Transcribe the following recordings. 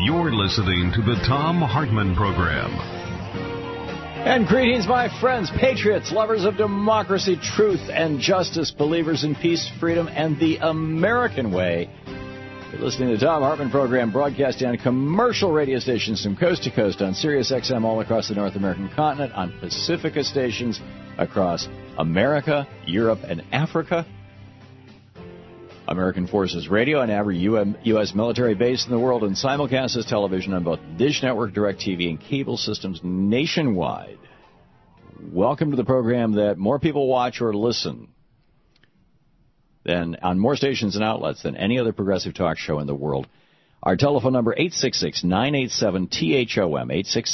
You're listening to the Thom Hartmann Program. And greetings, my friends, patriots, lovers of democracy, truth, and justice, believers in peace, freedom, and the American way. You're listening to the Thom Hartmann Program, broadcasting on commercial radio stations from coast to coast on Sirius XM all across the North American continent, on Pacifica stations across America, Europe, and Africa. American Forces Radio on every U.S. military base in the world, and simulcast as television on both Dish Network, DirecTV, and cable systems nationwide. Welcome to the program that more people watch or listen than on more stations and outlets than any other progressive talk show in the world. Our telephone number, 866-987-THOM,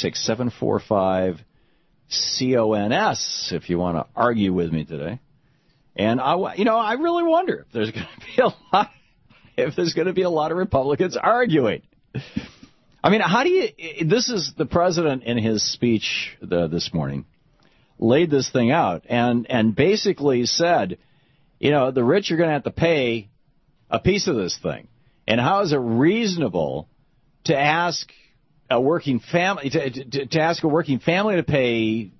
866-745-CONS, if you want to argue with me today. And I really wonder if there's going to be a lot of Republicans arguing. I mean, this is the president in his speech this morning laid this thing out and basically said, the rich are going to have to pay a piece of this thing. And how is it reasonable to ask a working family to pay,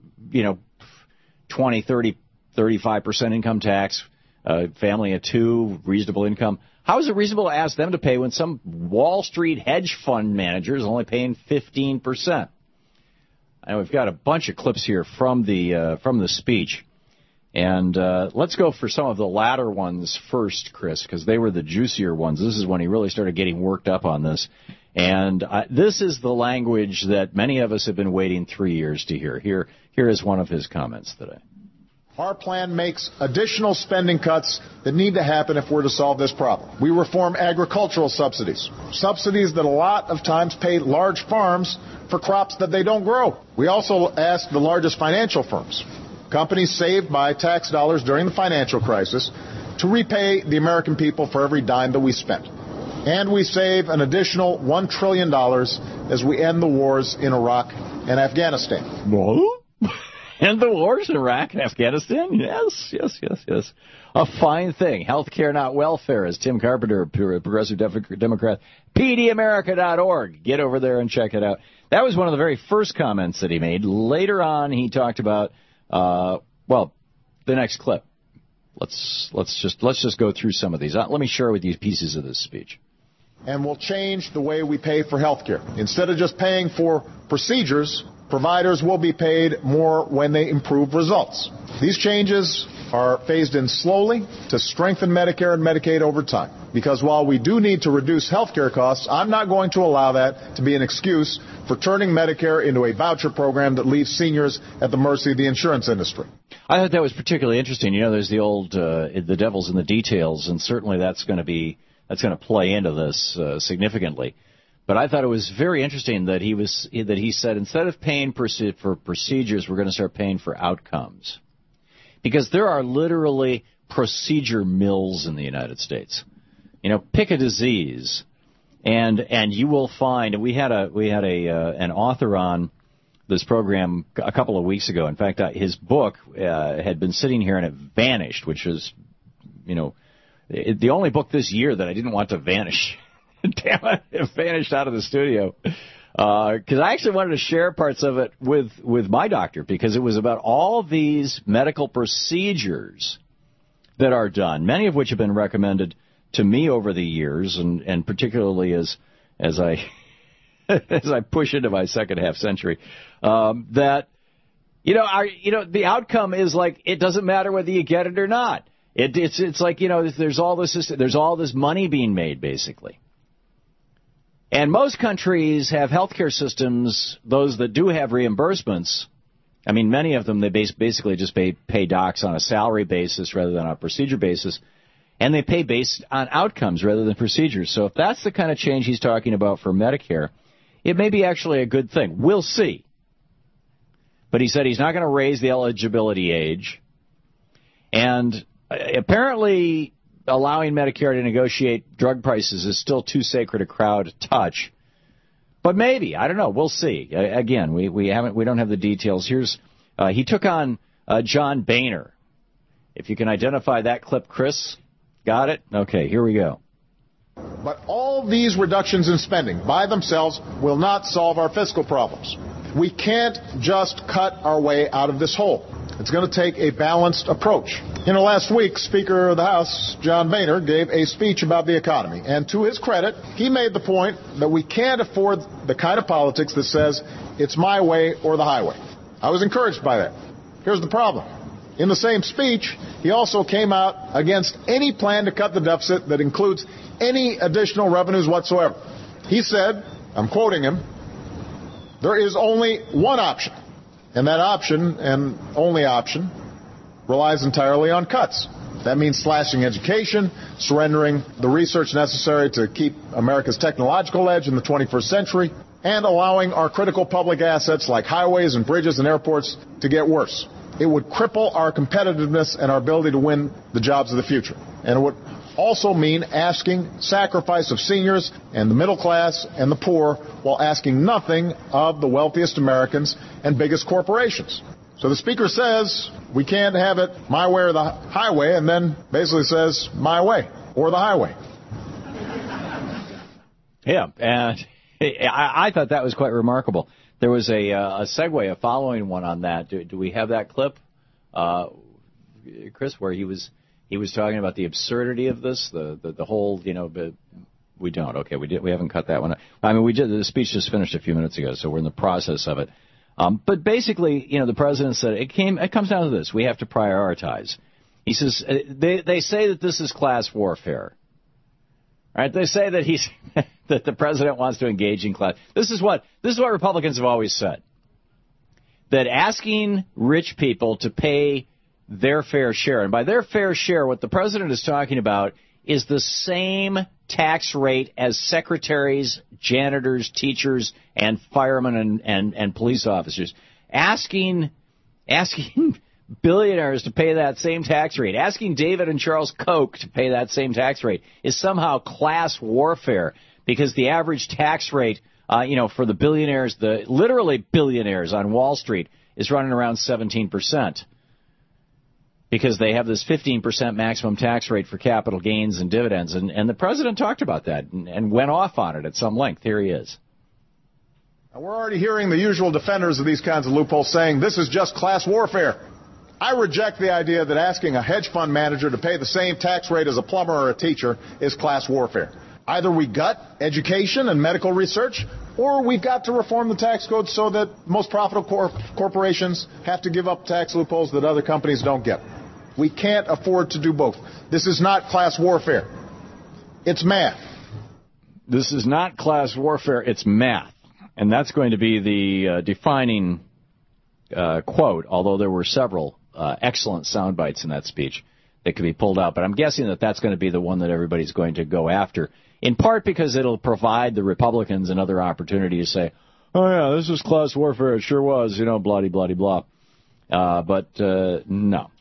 20, 30, 35% income tax, family of two, reasonable income? How is it reasonable to ask them to pay when some Wall Street hedge fund manager is only paying 15%? And we've got a bunch of clips here from the speech. And let's go for some of the latter ones first, Chris, because they were the juicier ones. This is when he really started getting worked up on this. And this is the language that many of us have been waiting 3 years to hear. Here is one of his comments today. Our plan makes additional spending cuts that need to happen if we're to solve this problem. We reform agricultural subsidies that a lot of times pay large farms for crops that they don't grow. We also ask the largest financial firms, companies saved by tax dollars during the financial crisis, to repay the American people for every dime that we spent. And we save an additional $1 trillion as we end the wars in Iraq and Afghanistan. What? And the wars in Iraq and Afghanistan? Yes. A fine thing. Healthcare, not welfare, as Tim Carpenter, Progressive Democrat, PDAmerica.org. Get over there and check it out. That was one of the very first comments that he made. Later on, he talked about, the next clip. Let's just go through some of these. Let me share with you pieces of this speech. And we'll change the way we pay for healthcare. Instead of just paying for procedures, providers will be paid more when they improve results. These changes are phased in slowly to strengthen Medicare and Medicaid over time. Because while we do need to reduce health care costs, I'm not going to allow that to be an excuse for turning Medicare into a voucher program that leaves seniors at the mercy of the insurance industry. I thought that was particularly interesting. There's the old the devil's in the details, and certainly that's going to play into this significantly. But I thought it was very interesting that he said instead of paying for procedures, we're going to start paying for outcomes, because there are literally procedure mills in the United States. Pick a disease, and you will find. And we had an author on this program a couple of weeks ago. In fact, his book had been sitting here and it vanished, which is, the only book this year that I didn't want to vanish. Damn it vanished out of the studio. Because I actually wanted to share parts of it with my doctor, because it was about all these medical procedures that are done, many of which have been recommended to me over the years, and particularly as I as I push into my second half century, that the outcome is like, it doesn't matter whether you get it or not. It's like, there's all this money being made, basically. And most countries have healthcare systems, those that do have reimbursements. I mean, many of them, they basically just pay docs on a salary basis rather than on a procedure basis. And they pay based on outcomes rather than procedures. So if that's the kind of change he's talking about for Medicare, it may be actually a good thing. We'll see. But he said he's not going to raise the eligibility age. And apparently allowing Medicare to negotiate drug prices is still too sacred a crowd to touch. But maybe, I don't know, we'll see. Again, we don't have the details. He took on John Boehner. If you can identify that clip, Chris, got it? Okay, here we go. But all these reductions in spending by themselves will not solve our fiscal problems. We can't just cut our way out of this hole. It's going to take a balanced approach. Last week, Speaker of the House, John Boehner, gave a speech about the economy. And to his credit, he made the point that we can't afford the kind of politics that says it's my way or the highway. I was encouraged by that. Here's the problem. In the same speech, he also came out against any plan to cut the deficit that includes any additional revenues whatsoever. He said, I'm quoting him, there is only one option, and that option, and only option, relies entirely on cuts. That means slashing education, surrendering the research necessary to keep America's technological edge in the 21st century, and allowing our critical public assets like highways and bridges and airports to get worse. It would cripple our competitiveness and our ability to win the jobs of the future. And it would also mean asking sacrifice of seniors and the middle class and the poor while asking nothing of the wealthiest Americans and biggest corporations. So the Speaker says we can't have it my way or the highway, and then basically says my way or the highway. Yeah, and I thought that was quite remarkable. There was a segue, a following one on that. Do we have that clip, Chris, where he was talking about the absurdity of this, the whole, but we don't. Okay, we haven't cut that one. I mean, we did. The speech just finished a few minutes ago, so we're in the process of it. But basically, the president said it comes down to this: we have to prioritize. He says they say that this is class warfare. Right? They say that that the president wants to engage in class. This is what Republicans have always said. That asking rich people to pay their fair share, and by their fair share, what the president is talking about is the same tax rate as secretaries, janitors, teachers, and firemen and police officers. Asking billionaires to pay that same tax rate, asking David and Charles Koch to pay that same tax rate is somehow class warfare, because the average tax rate, for the billionaires, the literally billionaires on Wall Street, is running around 17%. Because they have this 15% maximum tax rate for capital gains and dividends. And the president talked about that and went off on it at some length. Here he is. Now, we're already hearing the usual defenders of these kinds of loopholes saying this is just class warfare. I reject the idea that asking a hedge fund manager to pay the same tax rate as a plumber or a teacher is class warfare. Either we gut education and medical research, or we've got to reform the tax code so that most profitable corporations have to give up tax loopholes that other companies don't get. We can't afford to do both. This is not class warfare. It's math. This is not class warfare. It's math. And that's going to be the defining quote, although there were several excellent sound bites in that speech that could be pulled out. But I'm guessing that that's going to be the one that everybody's going to go after, in part because it'll provide the Republicans another opportunity to say, oh, yeah, this is class warfare. It sure was, blah-de-blah-de-blah. But no.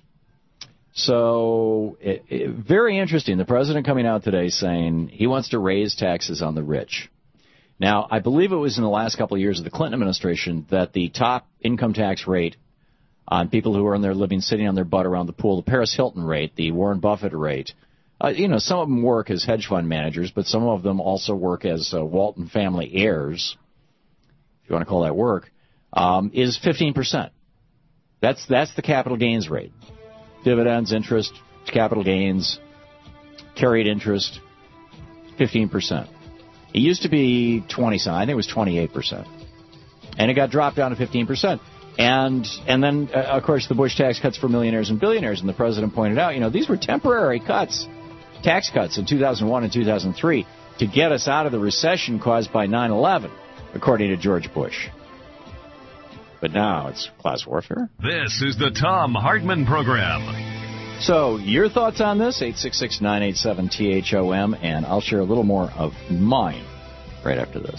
So very interesting. The president coming out today saying he wants to raise taxes on the rich. Now, I believe it was in the last couple of years of the Clinton administration that the top income tax rate on people who earn their living sitting on their butt around the pool, the Paris Hilton rate, the Warren Buffett rate, some of them work as hedge fund managers, but some of them also work as Walton family heirs, if you want to call that work, is 15%. That's the capital gains rate. Dividends, interest, capital gains, carried interest, 15%. It used to be 20-some. I think it was 28%. And it got dropped down to 15%. And then, of course, the Bush tax cuts for millionaires and billionaires. And the president pointed out, these were temporary cuts, tax cuts in 2001 and 2003 to get us out of the recession caused by 9/11, according to George Bush. But now it's class warfare. This is the Thom Hartmann Program. So your thoughts on this, 866-987-THOM, and I'll share a little more of mine right after this.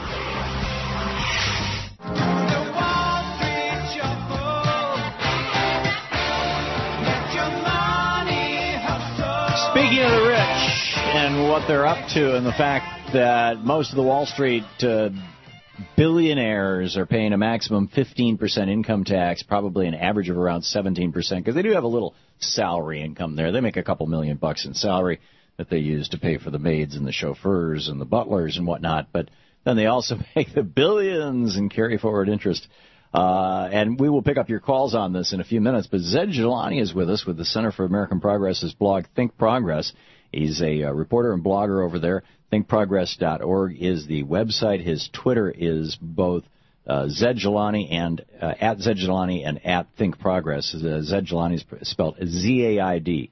Speaking of the rich and what they're up to, and the fact that most of the Wall Street billionaires are paying a maximum 15% income tax, probably an average of around 17%, because they do have a little salary income there. They make a couple $1 million in salary. that they use to pay for the maids and the chauffeurs and the butlers and whatnot. But then they also make the billions and carry forward interest. And we will pick up your calls on this in a few minutes. But Zed Jelani is with us with the Center for American Progress's blog, Think Progress. He's a reporter and blogger over there. ThinkProgress.org is the website. His Twitter is both Zed Jelani and at Zed Jelani and at Think Progress. Zed Jelani is spelled ZaidJilani.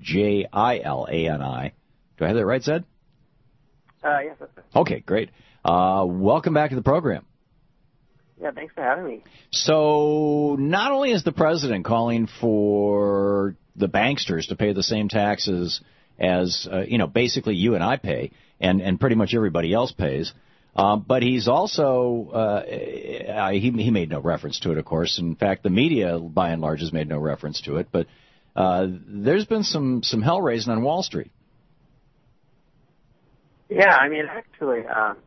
Do I have that right, Zed? Yes, that's it. Okay, great. Welcome back to the program. Yeah, thanks for having me. So not only is the president calling for the banksters to pay the same taxes as, basically you and I pay, and pretty much everybody else pays, but he's also, he made no reference to it, of course. In fact, the media, by and large, has made no reference to it, but there's been some hell raising on Wall Street. Yeah, I mean, actually,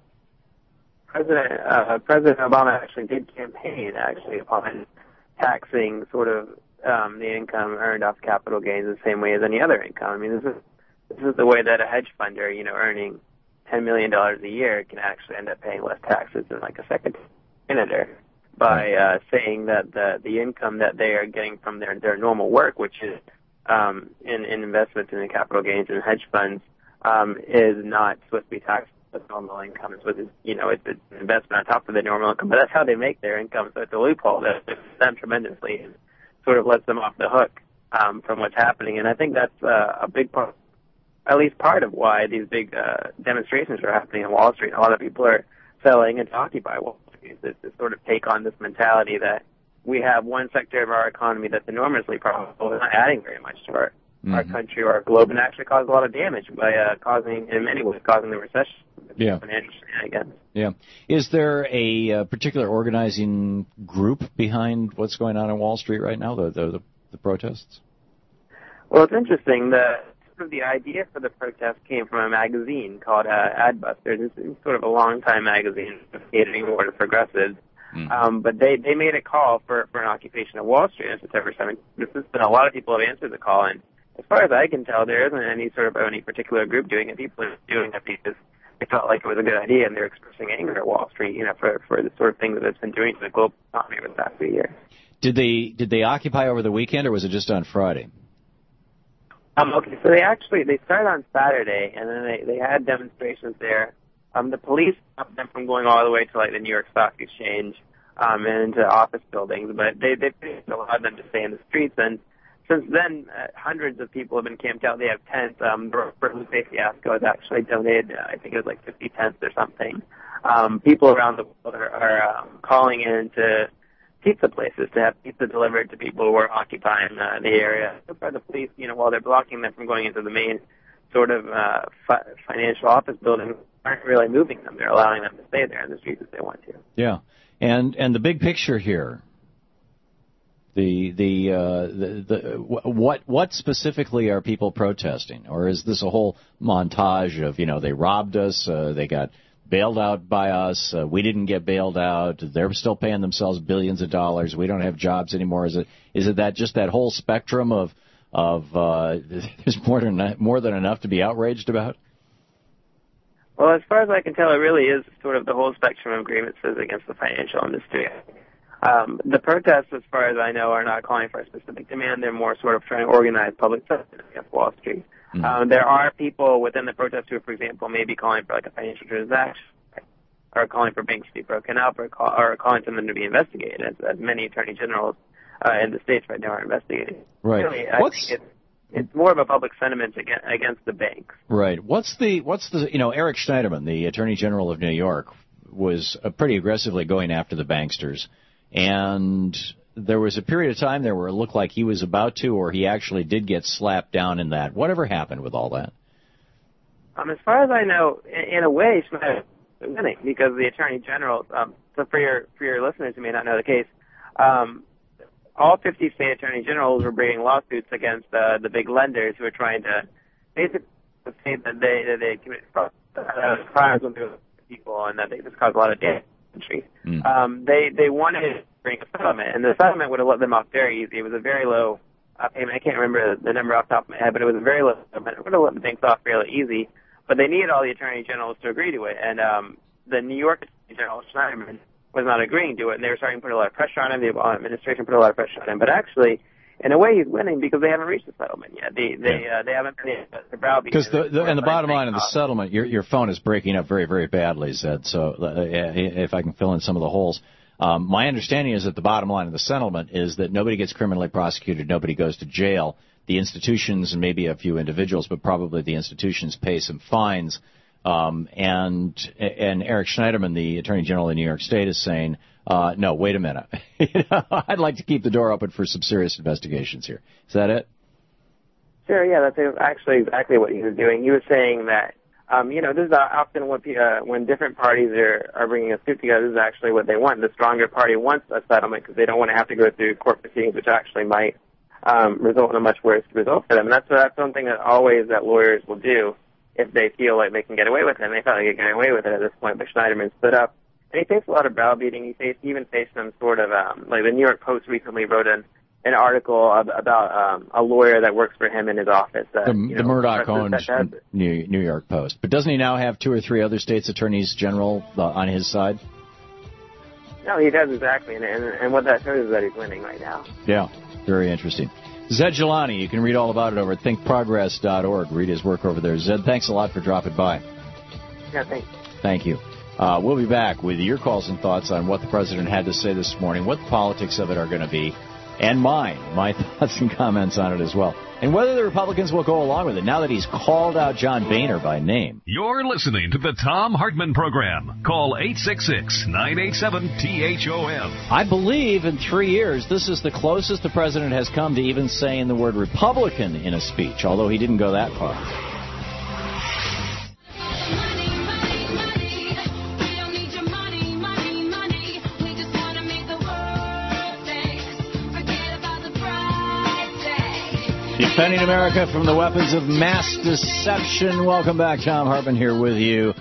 President Obama actually did campaign upon taxing sort of the income earned off capital gains the same way as any other income. I mean, this is the way that a hedge funder, earning $10 million a year can actually end up paying less taxes than like a second senator by saying that the income that they are getting from their normal work, which is in investments in the capital gains and hedge funds, is not supposed to be taxed as normal income. It's an investment on top of the normal income, but that's how they make their income. So it's a loophole that affects them tremendously and sort of lets them off the hook from what's happening. And I think that's a big part, at least part of why these big demonstrations are happening on Wall Street. A lot of people are selling and to occupy Wall Street to sort of take on this mentality that we have one sector of our economy that's enormously profitable and not adding very much to our country or our globe, and actually caused a lot of damage by in many ways causing the recession. Financial shenanigans. Yeah. Is there a particular organizing group behind what's going on Wall Street right now, the protests? Well, it's interesting. The idea for the protest came from a magazine called Adbusters. It's sort of a long-time magazine catering more to progressives. But they made a call for an occupation of Wall Street on September 7th. A lot of people have answered the call, and as far as I can tell, there isn't any particular group doing it. People are doing it because they felt like it was a good idea, and they're expressing anger at Wall Street, for the sort of thing that it's been doing to the global economy over the past few years. Did they occupy over the weekend, or was it just on Friday? Okay, so they started on Saturday, and then they had demonstrations there. The police stopped them from going all the way to like the New York Stock Exchange and into office buildings, but they allowed them to stay in the streets. And since then, hundreds of people have been camped out. They have tents. Lupe Fiasco has actually donated, I think it was like 50 tents or something. People around the world are calling in to pizza places to have pizza delivered to people who are occupying the area. So far, the police, while they're blocking them from going into the main sort of financial office buildings, aren't really moving them. They're allowing them to stay there in the streets if they want to. Yeah, and the big picture here. What specifically are people protesting, or is this a whole montage of they robbed us, they got bailed out by us, we didn't get bailed out, they're still paying themselves billions of dollars, we don't have jobs anymore? Is it that whole spectrum of there's more than enough to be outraged about? Well, as far as I can tell, it really is sort of the whole spectrum of grievances against the financial industry. The protests, as far as I know, are not calling for a specific demand. They're more sort of trying to organize public sentiment against Wall Street. There are people within the protest who, for example, may be calling for like a financial transaction, or calling for banks to be broken up, or calling for them to be investigated, as many attorney generals in the states right now are investigating. Right. Really, I think it's more of a public sentiment against the banks. Right. What's the Eric Schneiderman, the Attorney General of New York, was pretty aggressively going after the banksters. And there was a period of time there where it looked like he was about to, or he actually did get slapped down in that. Whatever happened with all that? As far as I know, in a way, Schneider was winning because the Attorney General, so for your listeners who may not know the case, all 50 state Attorney Generals were bringing lawsuits against the big lenders who were trying to basically say that they committed crimes when they were people and that they just caused a lot of damage. They wanted to bring a settlement, and the settlement would have let them off very easy. It was a very low payment. I can't remember the number off the top of my head, but it was a very low settlement. It would have let the things off fairly easy, but they needed all the attorney generals to agree to it, and the New York Attorney General Schneiderman was not agreeing to it, and they were starting to put a lot of pressure on him. The Obama administration put a lot of pressure on him, but actually, in a way, he's winning because they haven't reached a settlement yet. They haven't been the browbeat. Because the bottom line of the settlement, your phone is breaking up very, very badly, Zed. So if I can fill in some of the holes. My understanding is that the bottom line of the settlement is that nobody gets criminally prosecuted, nobody goes to jail. The institutions and maybe a few individuals, but probably the institutions pay some fines. And Eric Schneiderman, the Attorney General of New York State, is saying, no, wait a minute. I'd like to keep the door open for some serious investigations here. Is that it? Sure, yeah, that's actually exactly what he was doing. He was saying that, this is often when different parties are bringing a suit together, this is actually what they want. The stronger party wants a settlement because they don't want to have to go through court proceedings, which actually might result in a much worse result for them. And that's something that lawyers will do if they feel like they can get away with it. And they felt like they could get away with it at this point, but Schneiderman stood up. And he faced a lot of browbeating. He even faced some sort of, like the New York Post recently wrote an article about a lawyer that works for him in his office. The Murdoch-owned New York Post. But doesn't he now have 2 or 3 other states' attorneys general on his side? No, he does, exactly. And what that shows is that he's winning right now. Yeah, very interesting. Zed Jelani, you can read all about it over at thinkprogress.org. Read his work over there. Zed, thanks a lot for dropping by. Yeah, thanks. Thank you. We'll be back with your calls and thoughts on what the president had to say this morning, what the politics of it are going to be, and my thoughts and comments on it as well, and whether the Republicans will go along with it now that he's called out John Boehner by name. You're listening to the Thom Hartmann Program. Call 866-987-THOM. I believe in 3 years, this is the closest the president has come to even saying the word Republican in a speech, although he didn't go that far. Defending America from the weapons of mass deception. Welcome back. Thom Hartmann here with you.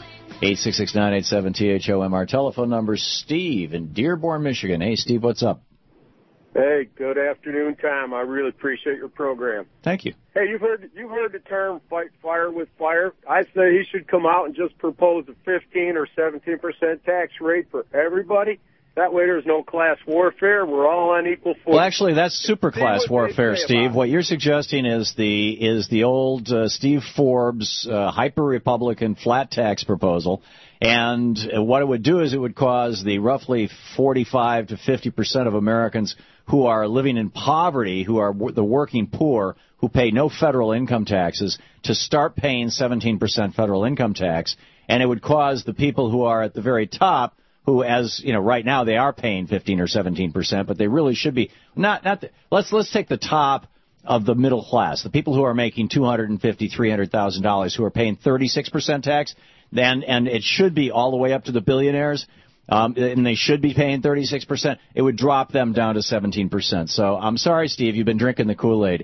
866-987-THOM. Our telephone number, Steve in Dearborn, Michigan. Hey, Steve, what's up? Hey, good afternoon, Tom. I really appreciate your program. Thank you. Hey, you've heard the term fight fire with fire. I say he should come out and just propose a 15 or 17% tax rate for everybody. That way there's no class warfare. We're all on equal footing. Well, actually, that's super class warfare, Steve. What you're suggesting is the old Steve Forbes hyper-Republican flat tax proposal. And what it would do is it would cause the roughly 45 to 50% of Americans who are living in poverty, who are the working poor, who pay no federal income taxes, to start paying 17% federal income tax. And it would cause the people who are at the very top, who, as you know, right now they are paying 15 or 17%, but they really should be let's take the top of the middle class, the people who are making $250,000, $300,000, who are paying 36% tax, and it should be all the way up to the billionaires, and they should be paying 36%. It would drop them down to 17%. So I'm sorry, Steve, you've been drinking the Kool-Aid,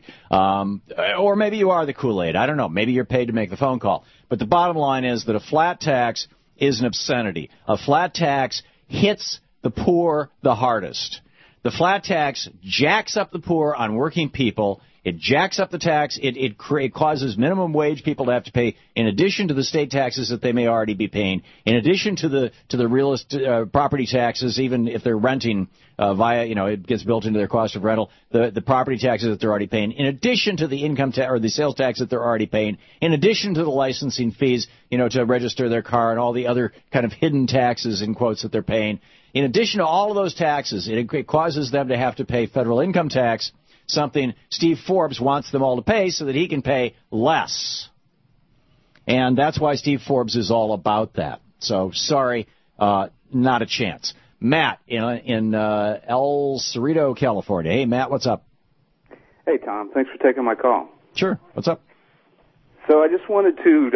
or maybe you are the Kool-Aid. I don't know. Maybe you're paid to make the phone call. But the bottom line is that a flat tax is an obscenity. A flat tax hits the poor the hardest. The flat tax jacks up the poor on working people. It jacks up the tax. It causes minimum wage people to have to pay, in addition to the state taxes that they may already be paying, in addition to the real property taxes, even if they're renting via, it gets built into their cost of rental, the property taxes that they're already paying, in addition to the income tax or the sales tax that they're already paying, in addition to the licensing fees, to register their car and all the other kind of hidden taxes, in quotes, that they're paying. In addition to all of those taxes, it causes them to have to pay federal income tax, something Steve Forbes wants them all to pay so that he can pay less. And that's why Steve Forbes is all about that. So, sorry, not a chance. Matt in El Cerrito, California. Hey, Matt, what's up? Hey, Tom. Thanks for taking my call. Sure. What's up? So I just wanted to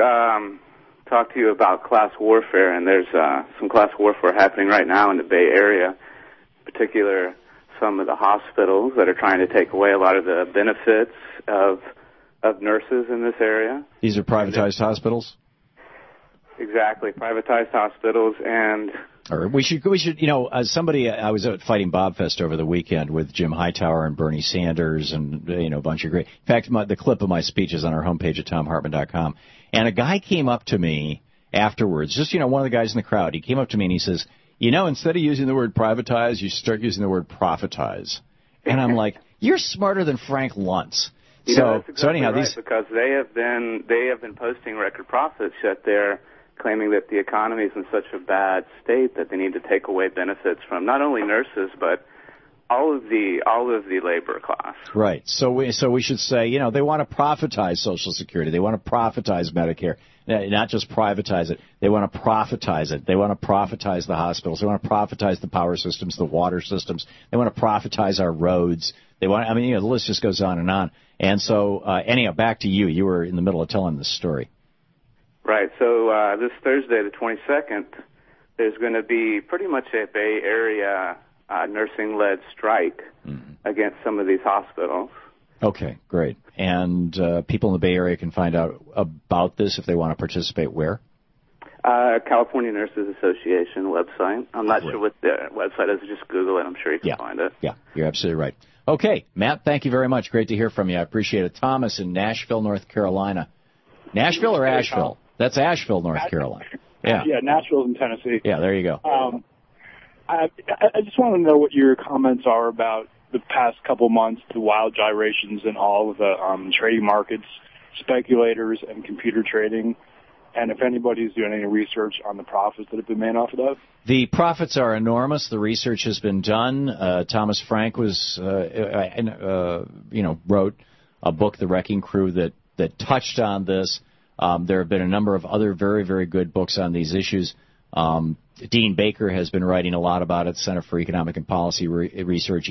talk to you about class warfare, and there's some class warfare happening right now in the Bay Area, in particular some of the hospitals that are trying to take away a lot of the benefits of nurses in this area. These are privatized hospitals? Exactly, privatized hospitals. And Or we should, somebody, I was at Fighting Bob Fest over the weekend with Jim Hightower and Bernie Sanders and, a bunch of great, in fact, the clip of my speech is on our homepage at TomHartman.com. And a guy came up to me afterwards, just, one of the guys in the crowd, he came up to me and he says, instead of using the word privatize, you start using the word profitize. And I'm like, you're smarter than Frank Luntz. That's exactly anyhow, right, because they have been posting record profits, yet they're claiming that the economy is in such a bad state that they need to take away benefits from not only nurses but all of the labor class. Right. So we should say, they want to profitize Social Security. They want to profitize Medicare. Not just privatize it. They want to profitize it. They want to profitize the hospitals. They want to profitize the power systems, the water systems. They want to profitize our roads. The list just goes on. And so, anyhow, back to you. You were in the middle of telling this story. Right. So this Thursday, the 22nd, there's going to be pretty much a Bay Area nursing-led strike against some of these hospitals. Okay, great. And people in the Bay Area can find out about this if they want to participate where? California Nurses Association website. I'm not sure what their website is. Just Google it. I'm sure you can find it. Yeah, you're absolutely right. Okay, Matt, thank you very much. Great to hear from you. I appreciate it. Thomas in Nashville, North Carolina. Nashville or Asheville? That's Asheville, North Carolina. Yeah, Nashville's in Tennessee. Yeah, there you go. I just want to know what your comments are about the past couple months, the wild gyrations in all of the trading markets, speculators, and computer trading, and if anybody's doing any research on the profits that have been made off of that. The profits are enormous. The research has been done. Thomas Frank was, wrote a book, The Wrecking Crew, that touched on this. There have been a number of other very, very good books on these issues. Dean Baker has been writing a lot about it, Center for Economic and Policy Research,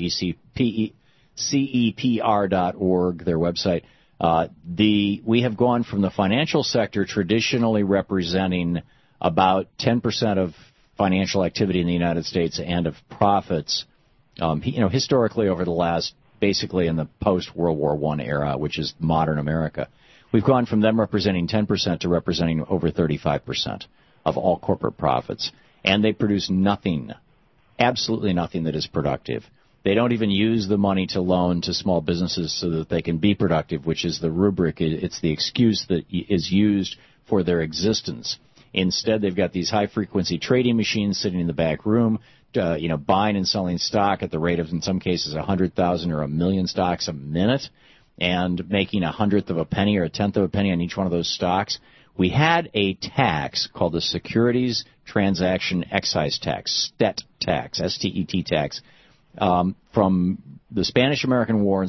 CEPR.org, their website. We have gone from the financial sector traditionally representing about 10% of financial activity in the United States and of profits, historically over the last, basically in the post-World War I era, which is modern America. We've gone from them representing 10% to representing over 35% of all corporate profits. And they produce nothing, absolutely nothing that is productive. They don't even use the money to loan to small businesses so that they can be productive, which is the rubric. It's the excuse that is used for their existence. Instead, they've got these high-frequency trading machines sitting in the back room, buying and selling stock at the rate of, in some cases, 100,000 or 1 million stocks a minute, and making 1/100 of a penny or 1/10 of a penny on each one of those stocks. We had a tax called the Securities Transaction Excise Tax, STET tax, S-T-E-T tax, from the Spanish-American War in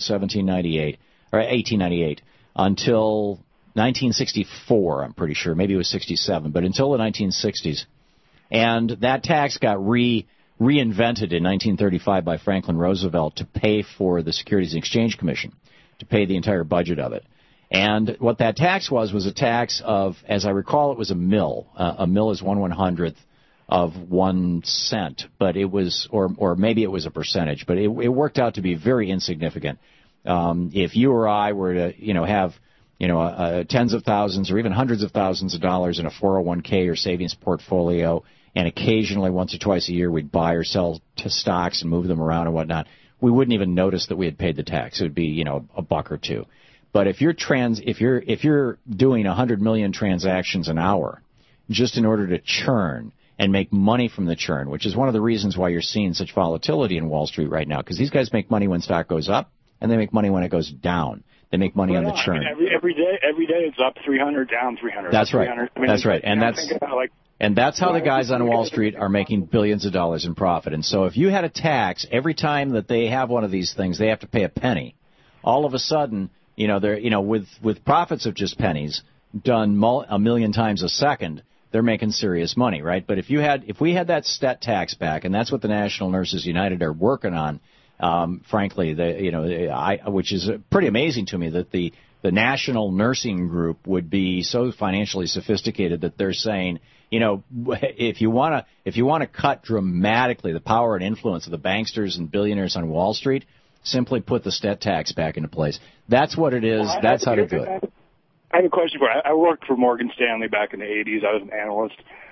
1898, until 1964, I'm pretty sure. Maybe it was 67, but until the 1960s. And that tax got reinvented in 1935 by Franklin Roosevelt to pay for the Securities and Exchange Commission, to pay the entire budget of it. And what that tax was a tax of, as I recall, it was a mill. A mill is 1/100th of 1 cent, but it was, or maybe it was a percentage, but it worked out to be very insignificant. If you or I were to, have, tens of thousands or even hundreds of thousands of dollars in a 401k or savings portfolio, and occasionally once or twice a year we'd buy or sell stocks and move them around and whatnot, we wouldn't even notice that we had paid the tax. It would be, $1 or $2. But if you're doing 100 million transactions an hour just in order to churn and make money from the churn, which is one of the reasons why you're seeing such volatility in Wall Street right now, because these guys make money when stock goes up and they make money when it goes down. They make money on the churn. Every day it's up 300, down 300. That's right. That's right. And that's how the guys on Wall think Street are making billions of dollars in profit. And so if you had a tax every time that they have one of these things, they have to pay a penny. All of a sudden, they're, with profits of just pennies done a million times a second, they're making serious money, right? But if we had that stat tax back, and that's what the National Nurses United are working on, frankly, which is pretty amazing to me that the National Nursing Group would be so financially sophisticated that they're saying, if you want to cut dramatically the power and influence of the banksters and billionaires on Wall Street, simply put the stat tax back into place. That's what it is. That's how to do it. I have a question for you. I worked for Morgan Stanley back in the 80s. I was an analyst.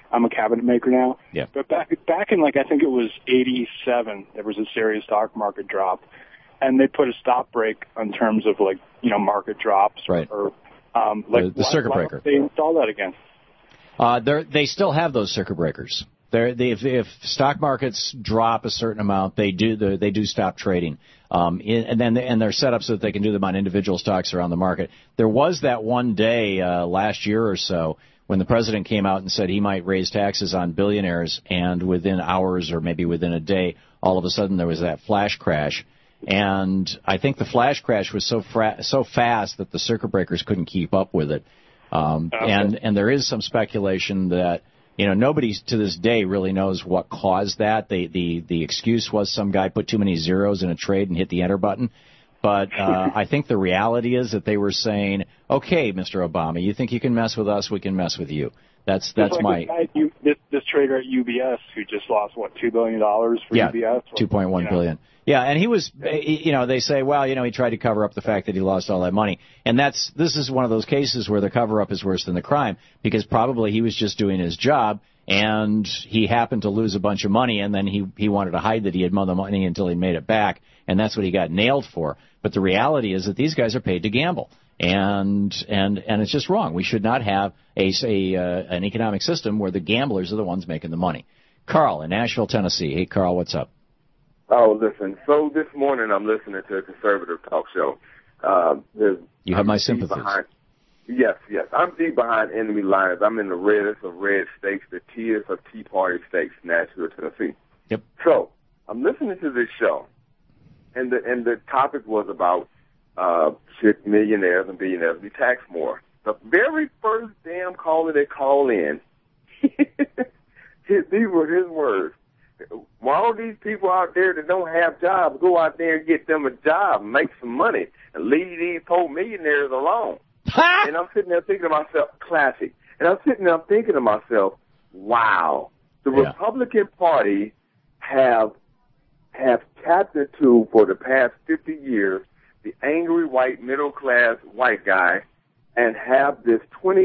I'm a cabinet maker now. Yeah. But back in, like, I think it was 87, there was a serious stock market drop. And they put a stop break in terms of, like, you know, market drops. Right. Or like the circuit breaker. Why don't they install that again? They still have those circuit breakers. If stock markets drop a certain amount, they do stop trading. And they're set up so that they can do them on individual stocks around the market. There was that one day last year or so when the president came out and said he might raise taxes on billionaires, and within hours or maybe within a day, all of a sudden there was that flash crash. And I think the flash crash was so fast that the circuit breakers couldn't keep up with it. And there is some speculation that, you know, nobody to this day really knows what caused that. The excuse was some guy put too many zeros in a trade and hit the enter button. But I think the reality is that they were saying, okay, Mr. Obama, you think you can mess with us, we can mess with you. That's like this trader at UBS who just lost, what, $2 billion for UBS? $2.1 billion. Yeah, and he was, you know, they say, well, you know, he tried to cover up the fact that he lost all that money. And this is one of those cases where the cover-up is worse than the crime, because probably he was just doing his job, and he happened to lose a bunch of money, and then he wanted to hide that he had won the money until he made it back, and that's what he got nailed for. But the reality is that these guys are paid to gamble. And it's just wrong. We should not have an economic system where the gamblers are the ones making the money. Carl in Nashville, Tennessee. Hey, Carl, what's up? Oh, listen. So this morning I'm listening to a conservative talk show. You have my sympathies. Yes. I'm deep behind enemy lines. I'm in the reddest of red states, the T's of Tea Party states, Nashville, Tennessee. Yep. So I'm listening to this show, and the topic was about should millionaires and billionaires be taxed more. The very first damn caller they call in, these were his words. Why all these people out there that don't have jobs go out there and get them a job and make some money and leave these poor millionaires alone? And I'm sitting there thinking to myself, classic. And I'm sitting there thinking to myself, wow, the Republican Party have tapped into for the past 50 years the angry white middle-class white guy and have this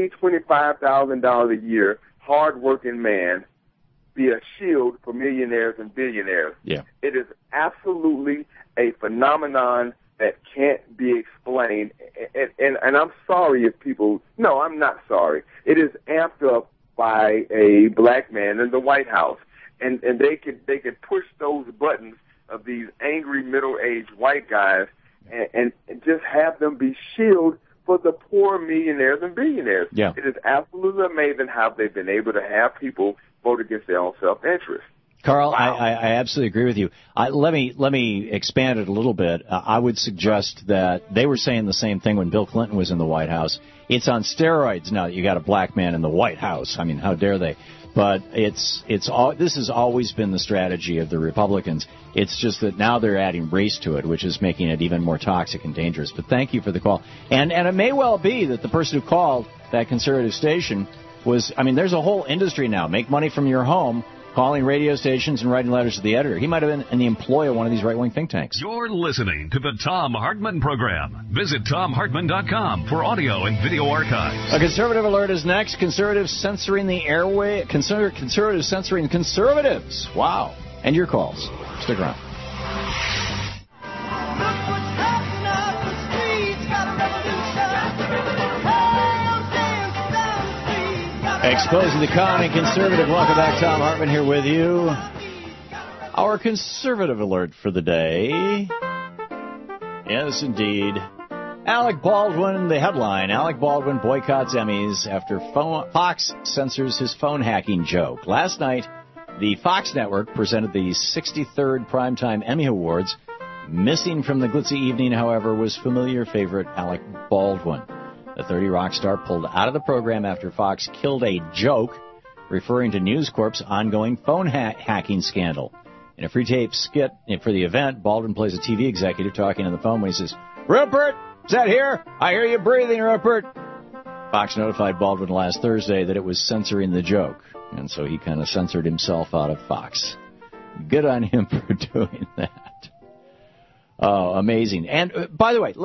$25,000 a year hard-working man be a shield for millionaires and billionaires. Yeah. It is absolutely a phenomenon that can't be explained. And I'm sorry if people, no, I'm not sorry. It is amped up by a black man in the White House. And they could push those buttons of these angry middle-aged white guys and just have them be shield for the poor millionaires and billionaires. Yeah. It is absolutely amazing how they've been able to have people vote against their own self-interest. Carl, Wow. I absolutely agree with you. Let me expand it a little bit. I would suggest that they were saying the same thing when Bill Clinton was in the White House. It's on steroids now that you got a black man in the White House. I mean, how dare they? But this has always been the strategy of the Republicans. It's just that now they're adding race to it, which is making it even more toxic and dangerous. But thank you for the call. And it may well be that the person who called that conservative station was, I mean, there's a whole industry now. Make money from your home, calling radio stations and writing letters to the editor. He might have been in the employ of one of these right-wing think tanks. You're listening to the Thom Hartmann Program. Visit ThomHartmann.com for audio and video archives. A conservative alert is next. Conservatives censoring the airway. Conservatives censoring conservatives. Wow. And your calls. Stick around. Exposing the con and conservative. Welcome back. Thom Hartmann here with you. Our conservative alert for the day. Yes, indeed. Alec Baldwin, the headline. Alec Baldwin boycotts Emmys after Fox censors his phone hacking joke. Last night, the Fox network presented the 63rd Primetime Emmy Awards. Missing from the glitzy evening, however, was familiar favorite Alec Baldwin. The 30 Rock star pulled out of the program after Fox killed a joke referring to News Corp's ongoing phone hacking scandal. In a free-tape skit for the event, Baldwin plays a TV executive talking on the phone when he says, "Rupert, is that here? I hear you breathing, Rupert." Fox notified Baldwin last Thursday that it was censoring the joke, and so he kind of censored himself out of Fox. Good on him for doing that. Oh, amazing. And by the way,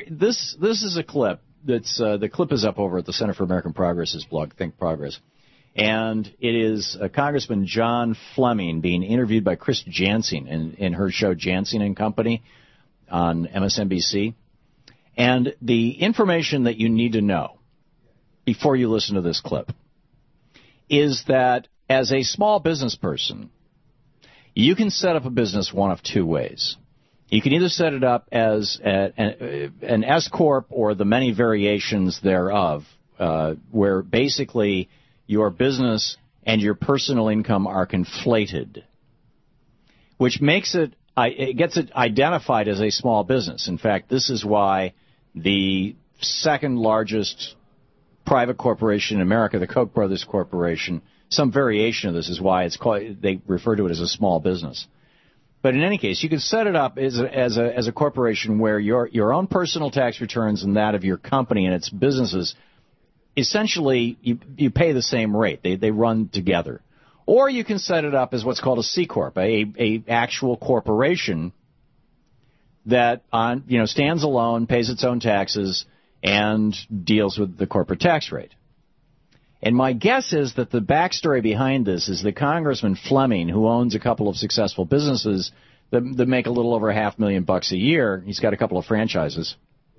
this is a clip. The clip is up over at the Center for American Progress's blog, Think Progress. And it is Congressman John Fleming being interviewed by Chris Jansen in her show Jansen and Company on MSNBC. And the information that you need to know before you listen to this clip is that as a small business person, you can set up a business one of two ways. You can either set it up as an S-Corp or the many variations thereof, where basically your business and your personal income are conflated, which makes it gets it identified as a small business. In fact, this is why the second largest private corporation in America, the Koch brothers corporation, some variation of this is why it's called, they refer to it as a small business. But in any case, you can set it up as a corporation where your own personal tax returns and that of your company and its businesses, essentially you pay the same rate. They run together. Or you can set it up as what's called a C Corp, a actual corporation that stands alone, pays its own taxes, and deals with the corporate tax rate. And my guess is that the backstory behind this is that Congressman Fleming, who owns a couple of successful businesses that make a little over $500,000 a year, he's got a couple of franchises,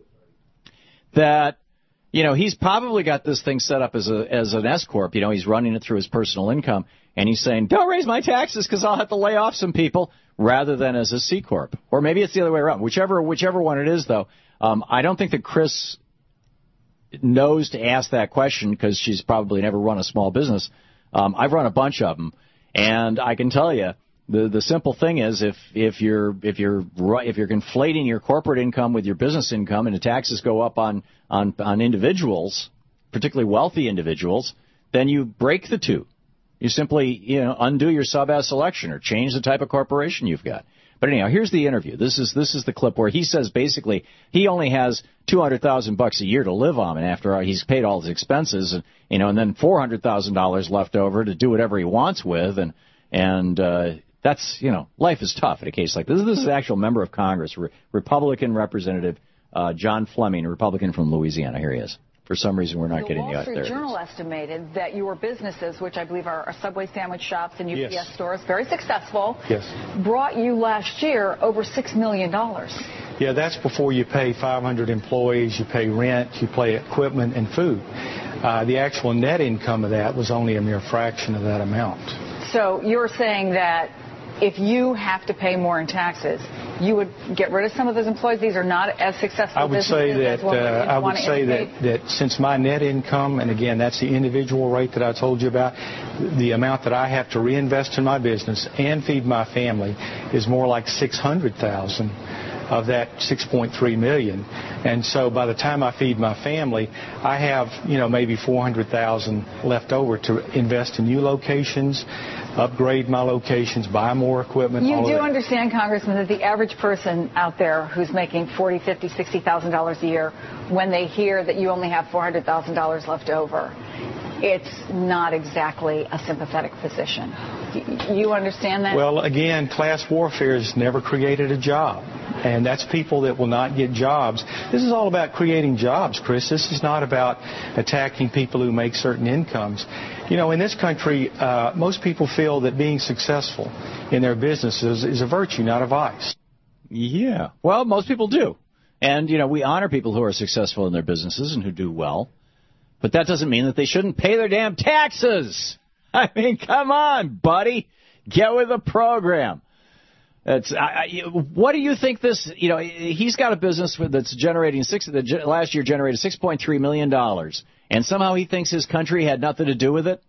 that, he's probably got this thing set up as an S-Corp. He's running it through his personal income, and he's saying, don't raise my taxes because I'll have to lay off some people, rather than as a C Corp. Or maybe it's the other way around. Whichever one it is, though, I don't think that Chris knows to ask that question because she's probably never run a small business. I've run a bunch of them, and I can tell you the simple thing is if you're conflating your corporate income with your business income and the taxes go up on individuals, particularly wealthy individuals, then you break the two. You simply undo your sub-S election or change the type of corporation you've got. But anyhow, here's the interview. This is the clip where he says basically he only has $200,000 a year to live on, and after he's paid all his expenses, and then $400,000 left over to do whatever he wants with, and that's life is tough in a case like this. This is an actual member of Congress, Republican Representative John Fleming, a Republican from Louisiana. Here he is. For some reason, we're not getting the out there. The Wall Street Journal estimated that your businesses, which I believe are Subway sandwich shops and UPS stores, very successful, brought you last year over $6 million. Yeah, that's before you pay 500 employees, you pay rent, you pay equipment and food. The actual net income of that was only a mere fraction of that amount. So you're saying that if you have to pay more in taxes, you would get rid of some of those employees? These are not as successful businesses? I would say that since my net income, and again, that's the individual rate that I told you about, the amount that I have to reinvest in my business and feed my family is more like $600,000 of that $6.3 million. And so by the time I feed my family, I have, maybe $400,000 left over to invest in new locations, upgrade my locations, buy more equipment. You do understand, Congressman, that the average person out there who's making $40,000, $50,000, $60,000 a year, when they hear that you only have $400,000 left over, it's not exactly a sympathetic position. You understand that? Well, again, class warfare has never created a job. And that's people that will not get jobs. This is all about creating jobs, Chris. This is not about attacking people who make certain incomes. In this country, most people feel that being successful in their businesses is a virtue, not a vice. Yeah. Well, most people do. And, we honor people who are successful in their businesses and who do well. But that doesn't mean that they shouldn't pay their damn taxes. I mean, come on, buddy. Get with the program. What do you think this, he's got a business that's generating last year generated $6.3 million, and somehow he thinks his country had nothing to do with it?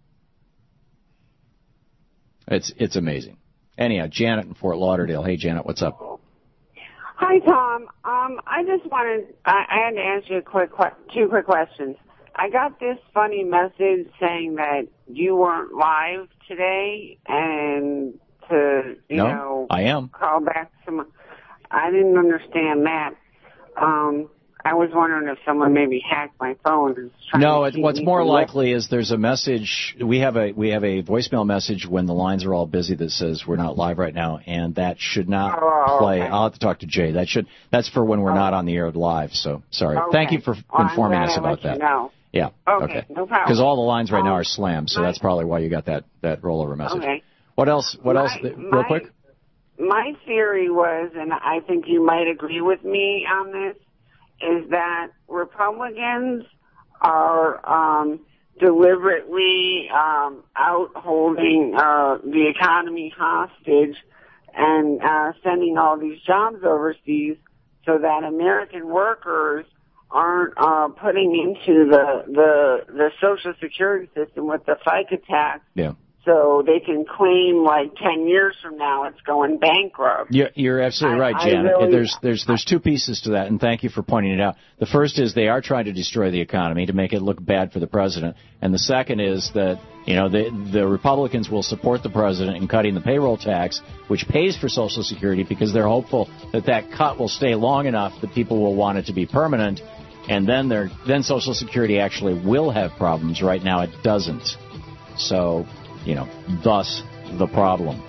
It's amazing. Anyhow, Janet in Fort Lauderdale. Hey, Janet, what's up? Hi, Tom. I just wanted, I had to ask you two quick questions. I got this funny message saying that you weren't live today and to, I am. Call back some. I didn't understand that. I was wondering if someone maybe hacked my phone. No, what's more likely is there's a message. We have a voicemail message when the lines are all busy that says we're not live right now, and that should not play. Okay. I'll have to talk to Jay. That's for when we're not on the air live. So sorry. Okay. Thank you for informing us about that. Yeah. Okay, no problem. Because all the lines right now are slammed, so that's probably why you got that rollover message. Okay. What else? Real quick. My theory was, and I think you might agree with me on this, is that Republicans are deliberately out holding the economy hostage and sending all these jobs overseas so that American workers aren't putting into the Social Security system with the FICA tax. Yeah. So they can claim like 10 years from now it's going bankrupt. You're absolutely right, Janet. There's two pieces to that, and thank you for pointing it out. The first is they are trying to destroy the economy to make it look bad for the president, and the second is that the Republicans will support the president in cutting the payroll tax, which pays for Social Security, because they're hopeful that cut will stay long enough that people will want it to be permanent, and then Social Security actually will have problems. Right now it doesn't. So, thus the problem.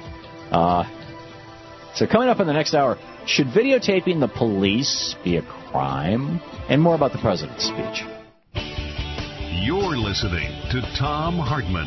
So coming up in the next hour, should videotaping the police be a crime? And more about the president's speech. You're listening to Thom Hartmann.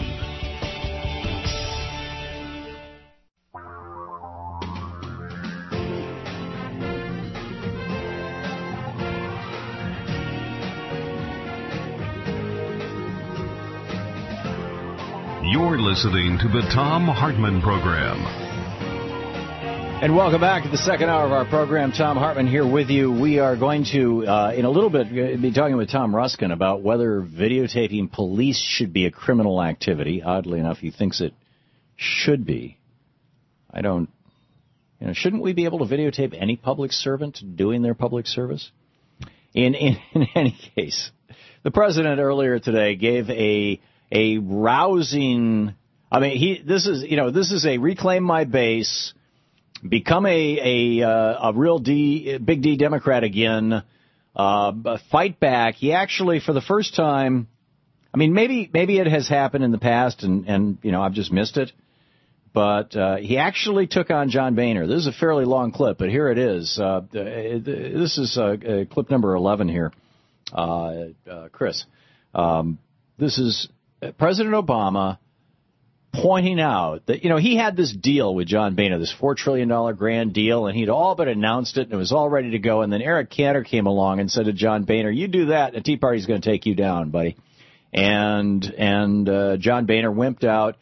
You're listening to the Thom Hartmann Program. And welcome back to the second hour of our program. Thom Hartmann here with you. We are going to, in a little bit, be talking with Tom Ruskin about whether videotaping police should be a criminal activity. Oddly enough, he thinks it should be. I don't, shouldn't we be able to videotape any public servant doing their public service? In any case, the president earlier today gave a rousing, this is a reclaim my base, become a real big D Democrat again, fight back. He actually, for the first time, maybe it has happened in the past and I've just missed it, but he actually took on John Boehner. This is a fairly long clip, but here it is. This is clip number 11 here, Chris. This is President Obama pointing out that, he had this deal with John Boehner, this $4 trillion grand deal, and he'd all but announced it, and it was all ready to go. And then Eric Cantor came along and said to John Boehner, you do that, and the Tea Party's going to take you down, buddy. And John Boehner wimped out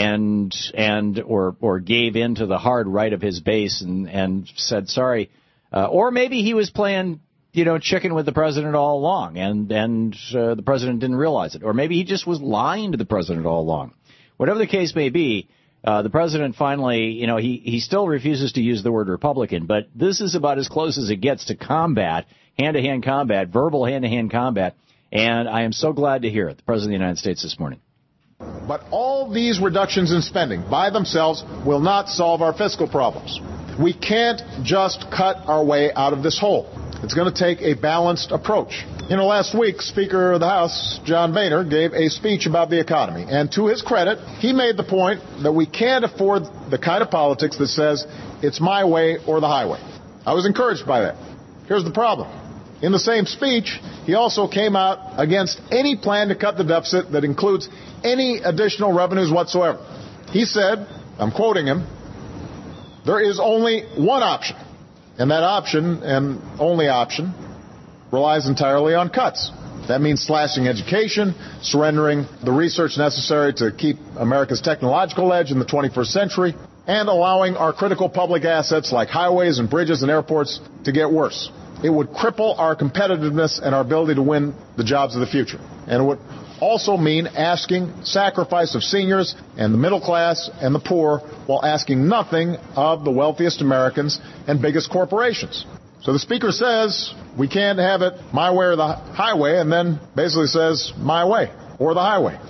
or gave in to the hard right of his base and said sorry. Or maybe he was playing chicken with the president all along, and the president didn't realize it. Or maybe he just was lying to the president all along. Whatever the case may be, the president finally, he still refuses to use the word Republican, but this is about as close as it gets to combat, hand-to-hand combat, verbal hand-to-hand combat, and I am so glad to hear it, the President of the United States this morning. But all these reductions in spending by themselves will not solve our fiscal problems. We can't just cut our way out of this hole. It's going to take a balanced approach. Last week, Speaker of the House, John Boehner, gave a speech about the economy. And to his credit, he made the point that we can't afford the kind of politics that says it's my way or the highway. I was encouraged by that. Here's the problem. In the same speech, he also came out against any plan to cut the deficit that includes any additional revenues whatsoever. He said, I'm quoting him, there is only one option. And that option, and only option, relies entirely on cuts. That means slashing education, surrendering the research necessary to keep America's technological edge in the 21st century, and allowing our critical public assets like highways and bridges and airports to get worse. It would cripple our competitiveness and our ability to win the jobs of the future. And it would also mean asking sacrifice of seniors and the middle class and the poor while asking nothing of the wealthiest Americans and biggest corporations. So the Speaker says we can't have it my way or the highway, and then basically says my way or the highway.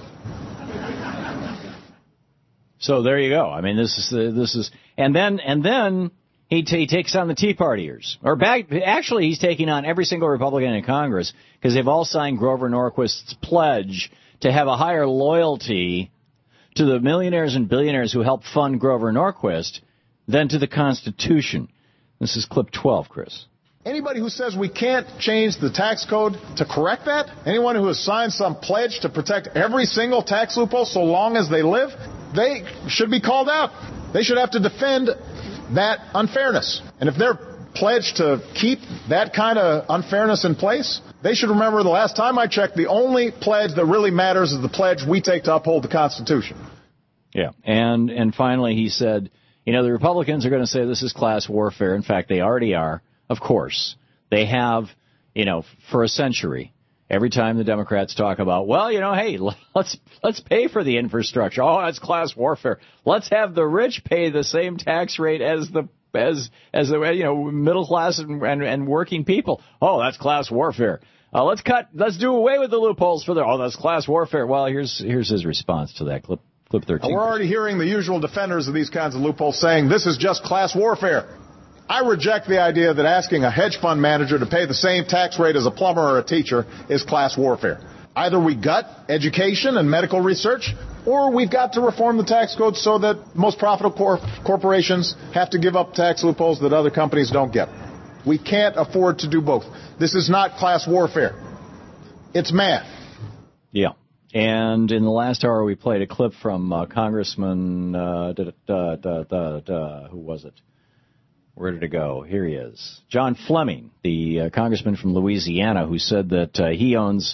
So there you go. This is and then he takes on the Tea Partiers. Actually, he's taking on every single Republican in Congress because they've all signed Grover Norquist's pledge to have a higher loyalty to the millionaires and billionaires who helped fund Grover Norquist than to the Constitution. This is clip 12, Chris. Anybody who says we can't change the tax code to correct that, anyone who has signed some pledge to protect every single tax loophole so long as they live, they should be called out. They should have to defend that unfairness. And if they're pledged to keep that kind of unfairness in place, they should remember the last time I checked, the only pledge that really matters is the pledge we take to uphold the Constitution. Yeah. And finally, he said, the Republicans are going to say this is class warfare. In fact, they already are. Of course. They have, for a century. Every time the Democrats talk about, hey, let's pay for the infrastructure. Oh, that's class warfare. Let's have the rich pay the same tax rate as the middle class and working people. Oh, that's class warfare. Let's do away with the loopholes for that's class warfare. Well, here's his response to that. Clip 13. We're already hearing the usual defenders of these kinds of loopholes saying this is just class warfare. I reject the idea that asking a hedge fund manager to pay the same tax rate as a plumber or a teacher is class warfare. Either we gut education and medical research, or we've got to reform the tax code so that most profitable corporations have to give up tax loopholes that other companies don't get. We can't afford to do both. This is not class warfare. It's math. Yeah. And in the last hour, we played a clip from Congressman, who was it? Where did it go? Here he is. John Fleming, the congressman from Louisiana, who said that he owns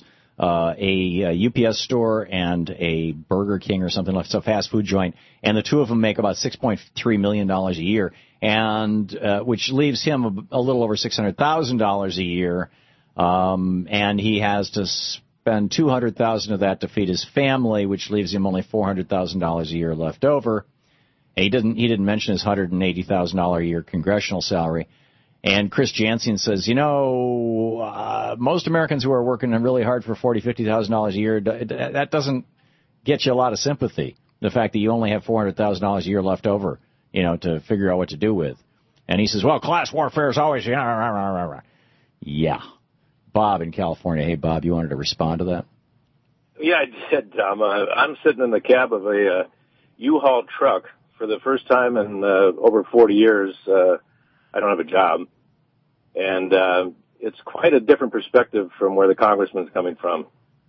a UPS store and a Burger King or something like a fast food joint, and the two of them make about $6.3 million a year, and which leaves him a little over $600,000 a year, and he has to spend $200,000 of that to feed his family, which leaves him only $400,000 a year left over. And he didn't mention his $180,000 a year congressional salary. And Chris Jansen says, most Americans who are working really hard for $40,000, $50,000 a year, that doesn't get you a lot of sympathy. The fact that you only have $400,000 a year left over, to figure out what to do with. And he says, well, class warfare is always, yeah. Bob in California. Hey, Bob, you wanted to respond to that? Yeah, I did, Tom. I'm sitting in the cab of a U-Haul truck for the first time in over 40 years. I don't have a job. And it's quite a different perspective from where the congressman's coming from.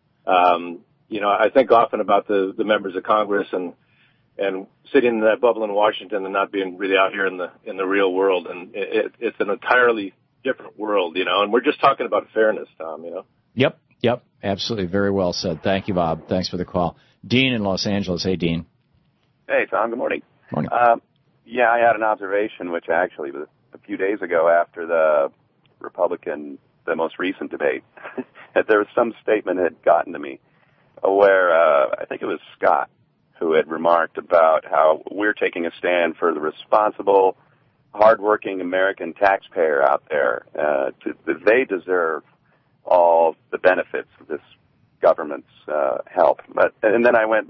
I think often about the members of Congress and sitting in that bubble in Washington and not being really out here in the real world. And it's an entirely different world, and we're just talking about fairness, Tom, Yep, absolutely. Very well said. Thank you, Bob. Thanks for the call. Dean in Los Angeles. Hey, Dean. Hey, Tom. Good morning. Morning. I had an observation, which actually was a few days ago after the most recent debate, that there was some statement that had gotten to me where I think it was Scott who had remarked about how we're taking a stand for the responsible, hardworking American taxpayer out there. They deserve all the benefits of this government's help. And then I went,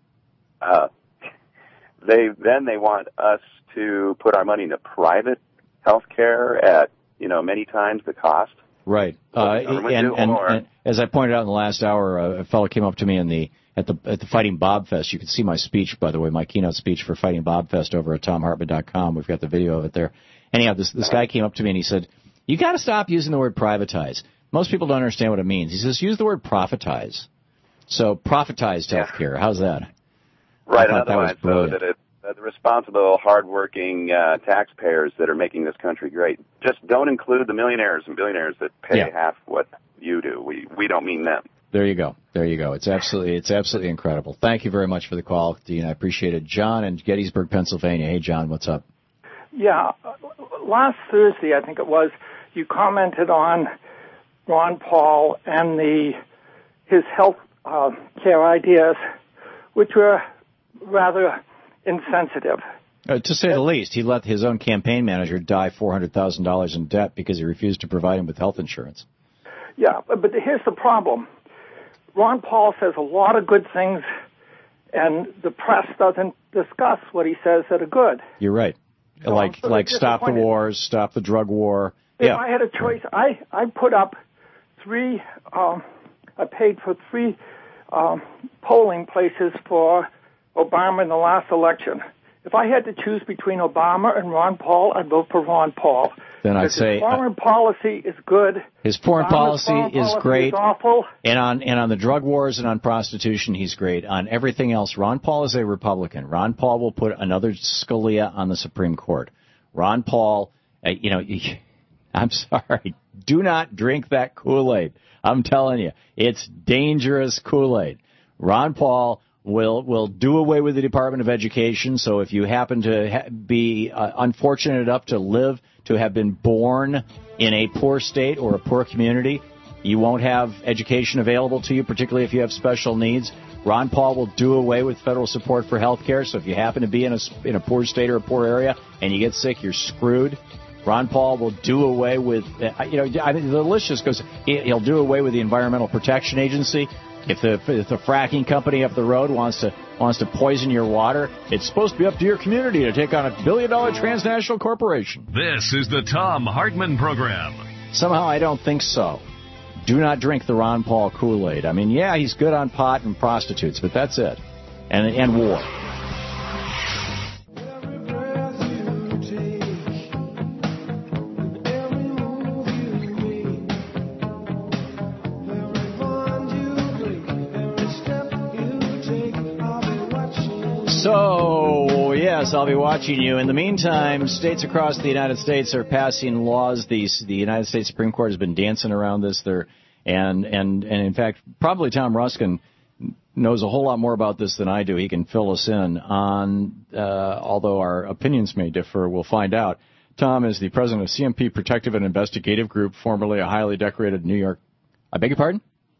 they want us to put our money into private health care at, many times the cost. Right. And as I pointed out in the last hour, a fellow came up to me at the Fighting Bob Fest. You can see my speech, by the way, my keynote speech for Fighting Bob Fest over at TomHartman.com. We've got the video of it there. Anyhow, this guy came up to me and he said, you got to stop using the word privatize. Most people don't understand what it means. He says, use the word profitize. So profitized healthcare. How's that? Right. Otherwise, the responsible, hardworking taxpayers that are making this country great. Just don't include the millionaires and billionaires that pay half what you do. We don't mean them. There you go. It's absolutely incredible. Thank you very much for the call, Dean. I appreciate it. John in Gettysburg, Pennsylvania. Hey, John, what's up? Yeah. Last Thursday, I think it was, you commented on Ron Paul and his health care ideas, which were rather insensitive. To say the least, he let his own campaign manager die $400,000 in debt because he refused to provide him with health insurance. Yeah, but here's the problem. Ron Paul says a lot of good things, and the press doesn't discuss what he says that are good. You're right. So like stop the wars, stop the drug war. If I had a choice, I put up I paid for 3 polling places for Obama in the last election. if I had to choose between Obama and Ron Paul, I'd vote for Ron Paul. Then I'd say his foreign policy is good. His foreign policy is great. Is awful. And on the drug wars and on prostitution, he's great. On everything else, Ron Paul is a Republican. Ron Paul will put another Scalia on the Supreme Court. Ron Paul, I'm sorry, do not drink that Kool-Aid. I'm telling you, it's dangerous Kool-Aid. Ron Paul will do away with the Department of Education. So if you happen to be unfortunate enough to have been born in a poor state or a poor community, you won't have education available to you, particularly if you have special needs. Ron Paul will do away with federal support for health care. So if you happen to be in a poor state or a poor area and you get sick, you're screwed. Ron Paul will do away with, I mean, the list just goes, he'll do away with the Environmental Protection Agency. If the fracking company up the road wants to poison your water, it's supposed to be up to your community to take on $1 billion transnational corporation. This is the Thom Hartmann Program. Somehow I don't think so. Do not drink the Ron Paul Kool-Aid. I mean, yeah, he's good on pot and prostitutes, but that's it. And war. So, yes, I'll be watching you. In the meantime, states across the United States are passing laws. The United States Supreme Court has been dancing around this. And in fact, probably Tom Ruskin knows a whole lot more about this than I do. He can fill us in on, although our opinions may differ, we'll find out. Tom is the president of CMP Protective and Investigative Group, formerly a highly decorated New York. I beg your pardon?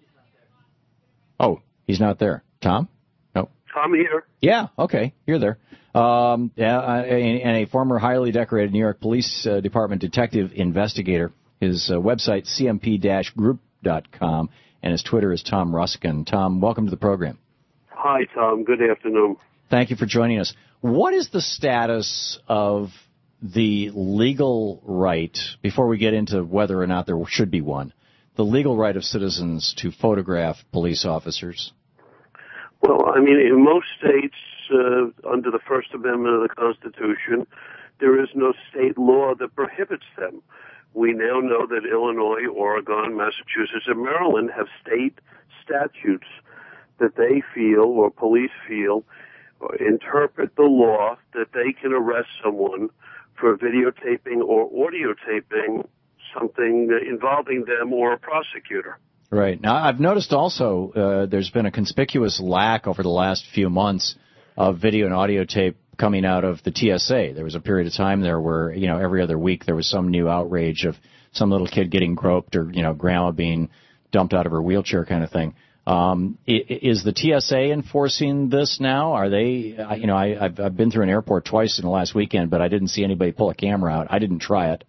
Oh, he's not there. Tom? I'm here. Yeah, okay, you're there. And a former highly decorated New York Police Department detective investigator. His website, cmp-group.com, and his Twitter is Tom Ruskin. Tom, welcome to the program. Hi, Tom. Good afternoon. Thank you for joining us. What is the status of the legal right, before we get into whether or not there should be one, the legal right of citizens to photograph police officers? Well, I mean, in most states, under the First Amendment of the Constitution, there is no state law that prohibits them. We now know that Illinois, Oregon, Massachusetts, and Maryland have state statutes that they feel, or police feel, or interpret the law that they can arrest someone for videotaping or audio taping something involving them or a prosecutor. Right. Now, I've noticed also there's been a conspicuous lack over the last few months of video and audio tape coming out of the TSA. There was a period of time there where, every other week there was some new outrage of some little kid getting groped or, grandma being dumped out of her wheelchair kind of thing. Is the TSA enforcing this now? Are they, I've been through an airport twice in the last weekend, but I didn't see anybody pull a camera out. I didn't try it.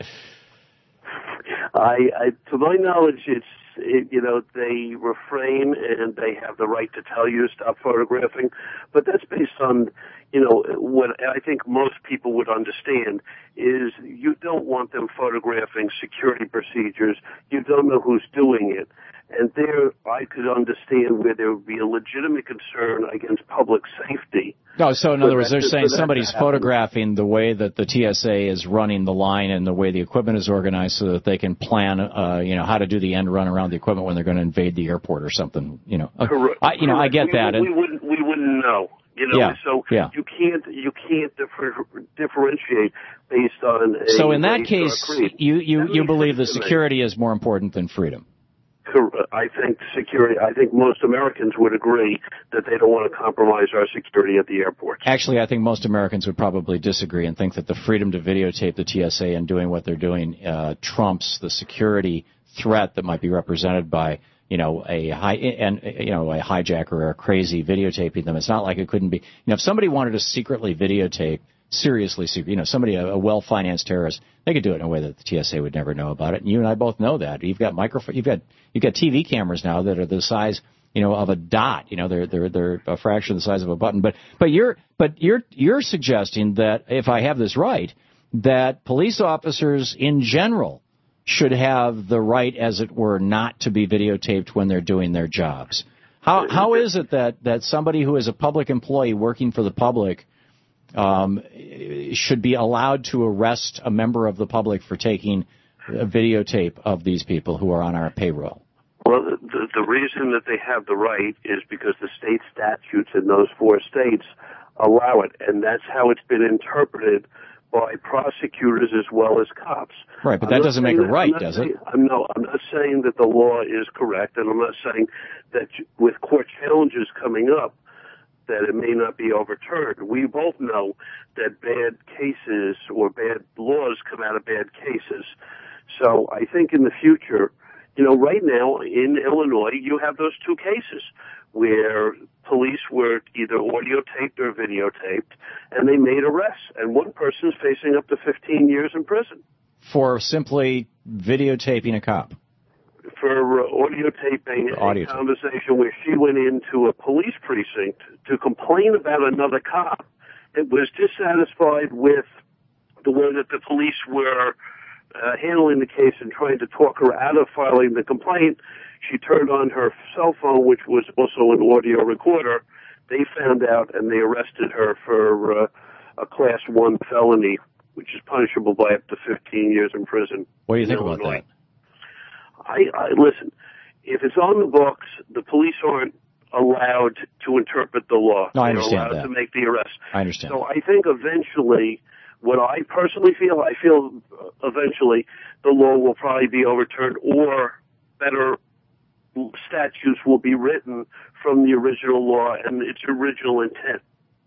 To my knowledge, they refrain and they have the right to tell you to stop photographing, but that's based on, what I think most people would understand is you don't want them photographing security procedures. You don't know who's doing it. And there, I could understand where there would be a legitimate concern against public safety. No, so in other words, they're saying somebody's photographing the way that the TSA is running the line and the way the equipment is organized so that they can plan, how to do the end run around the equipment when they're going to invade the airport or something, Correct. I get that. We wouldn't know. You can't differentiate based on a So in that case, you believe the security is more important than freedom. I think security. I think most Americans would agree that they don't want to compromise our security at the airports. Actually, I think most Americans would probably disagree and think that the freedom to videotape the TSA and doing what they're doing trumps the security threat that might be represented by a hijacker or a crazy videotaping them. It's not like it couldn't be. If somebody wanted to secretly videotape. Seriously, somebody, a well-financed terrorist, they could do it in a way that the TSA would never know about it. And you and I both know that. You've got you've got TV cameras now that are the size, of a dot. They're a fraction of the size of a button. But you're suggesting that, if I have this right, that police officers in general should have the right, as it were, not to be videotaped when they're doing their jobs. How is it that somebody who is a public employee working for the public should be allowed to arrest a member of the public for taking a videotape of these people who are on our payroll? Well, the reason that they have the right is because the state statutes in those 4 states allow it, and that's how it's been interpreted by prosecutors as well as cops. Right, but that doesn't make it right, does it? I'm not saying that the law is correct, and I'm not saying that with court challenges coming up that it may not be overturned. We both know that bad cases or bad laws come out of bad cases. So I think in the future, right now in Illinois, you have those 2 cases where police were either audio taped or videotaped, and they made arrests. And one person is facing up to 15 years in prison. For simply videotaping a cop? For audio taping a conversation where she went into a police precinct to complain about another cop. It was dissatisfied with the way that the police were handling the case and trying to talk her out of filing the complaint. She turned on her cell phone, which was also an audio recorder. They found out and they arrested her for a Class 1 felony, which is punishable by up to 15 years in prison. What do you think about that? I listen, if it's on the books, the police aren't allowed to interpret the law. No, I understand They're allowed that. to make the arrest. I understand. So I think eventually, what I personally feel, eventually the law will probably be overturned, or better statutes will be written from the original law and its original intent.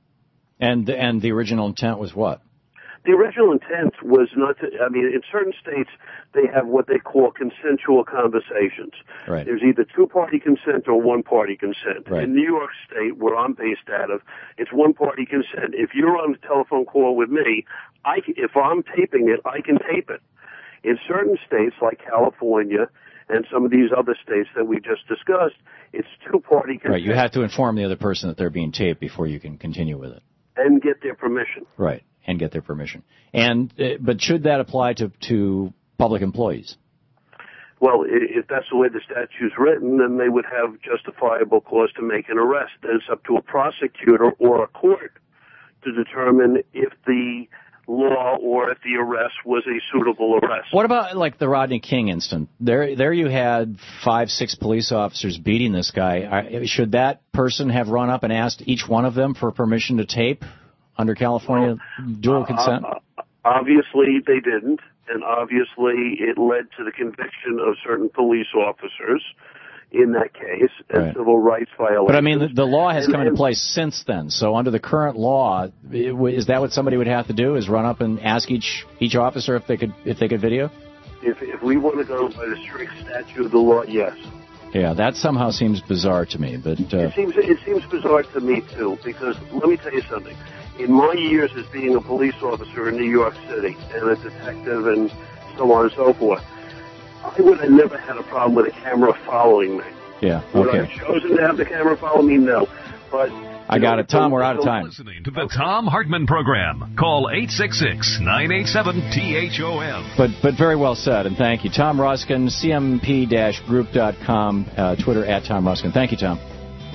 And the original intent was what? The original intent was not to, in certain states, they have what they call consensual conversations. Right. There's either 2-party consent or 1-party consent. Right. In New York State, where I'm based out of, it's 1-party consent. If you're on a telephone call with me, if I'm taping it, I can tape it. In certain states, like California and some of these other states that we just discussed, it's 2-party consent. Right, you have to inform the other person that they're being taped before you can continue with it. And get their permission. Right, and get their permission. But should that apply to public employees? Well, if that's the way the statute's written, then they would have justifiable cause to make an arrest. Then it's up to a prosecutor or a court to determine if the law or if the arrest was a suitable arrest. What about like the Rodney King incident? There you had 5-6 police officers beating this guy. Should that person have run up and asked each one of them for permission to tape under California dual consent? Obviously they didn't, and obviously it led to the conviction of certain police officers in that case, and civil rights violations. But the law has come into place since then. So under the current law, is that what somebody would have to do? Is run up and ask each officer if they could video? If we want to go by the strict statute of the law, yes. Yeah, that somehow seems bizarre to me. But it seems bizarre to me too, because let me tell you something. In my years as being a police officer in New York City and a detective and so on and so forth, I would have never had a problem with a camera following me. Yeah, okay. Would I have chosen to have the camera follow me? No. But I got it. Tom, we're out of time. Listening to the Tom Hartman Program. Call 866-987-THOM. But very well said, and thank you. Tom Ruskin, cmp-group.com, Twitter @Tom Ruskin. Thank you, Tom.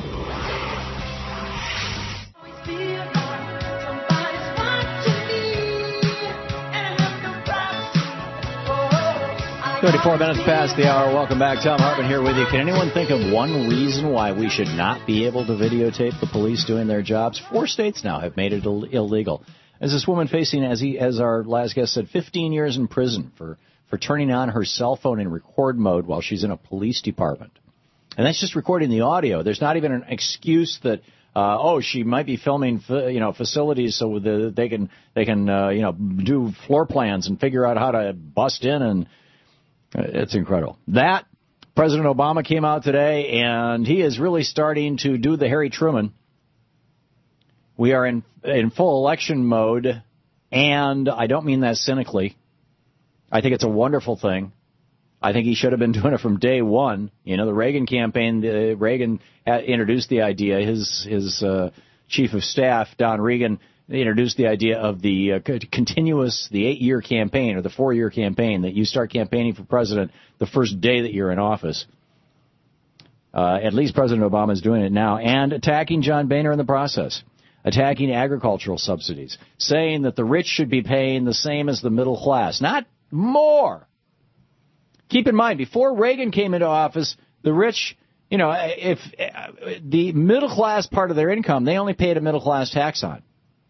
34 minutes past the hour. Welcome back. Tom Hartman here with you. Can anyone think of one reason why we should not be able to videotape the police doing their jobs? 4 states now have made it illegal. As this woman facing, as our last guest said, 15 years in prison for turning on her cell phone in record mode while she's in a police department. And that's just recording the audio. There's not even an excuse that, she might be filming, facilities so that they can do floor plans and figure out how to bust in, and it's incredible. President Obama came out today, and he is really starting to do the Harry Truman. We are in full election mode, and I don't mean that cynically. I think it's a wonderful thing. I think he should have been doing it from day one. The Reagan campaign, Reagan introduced the idea. His chief of staff, Don Regan, introduced the idea of the continuous, the 8-year campaign or the 4-year campaign, that you start campaigning for president the first day that you're in office. At least President Obama is doing it now, and attacking John Boehner in the process. attacking agricultural subsidies, saying that the rich should be paying the same as the middle class, not more. Keep in mind, before Reagan came into office, the rich, if the middle class part of their income, they only paid a middle class tax on.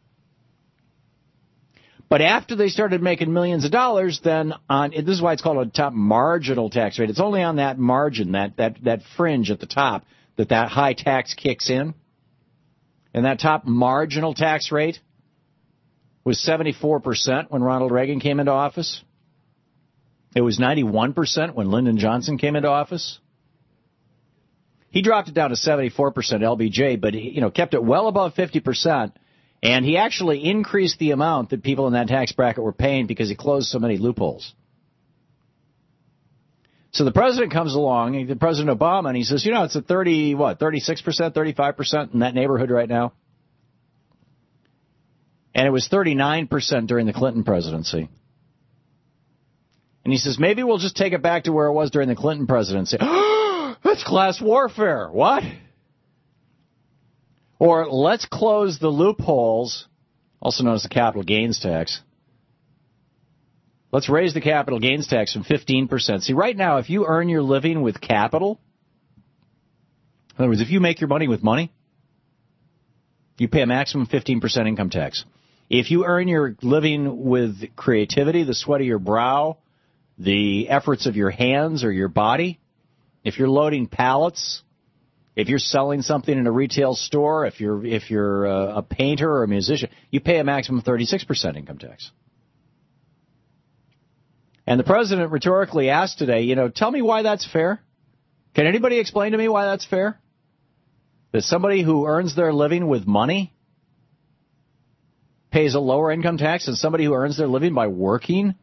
But after they started making millions of dollars, then this is why it's called a top marginal tax rate. It's only on that margin, that fringe at the top, that high tax kicks in. And that top marginal tax rate was 74% when Ronald Reagan came into office. It was 91% when Lyndon Johnson came into office. He dropped it down to 74% LBJ, but he, kept it well above 50%. And he actually increased the amount that people in that tax bracket were paying because he closed so many loopholes. So the president comes along, President Obama, and he says, it's at 36%, 35% in that neighborhood right now. And it was 39% during the Clinton presidency. And he says, maybe we'll just take it back to where it was during the Clinton presidency. That's class warfare. What? Or let's close the loopholes, also known as the capital gains tax. Let's raise the capital gains tax from 15%. See, right now, if you earn your living with capital, in other words, if you make your money with money, you pay a maximum 15% income tax. If you earn your living with creativity, the sweat of your brow, the efforts of your hands or your body, if you're loading pallets, if you're selling something in a retail store, if you're a painter or a musician, you pay a maximum of 36% income tax. And the president rhetorically asked today, tell me why that's fair. Can anybody explain to me why that's fair? That somebody who earns their living with money pays a lower income tax than somebody who earns their living by working?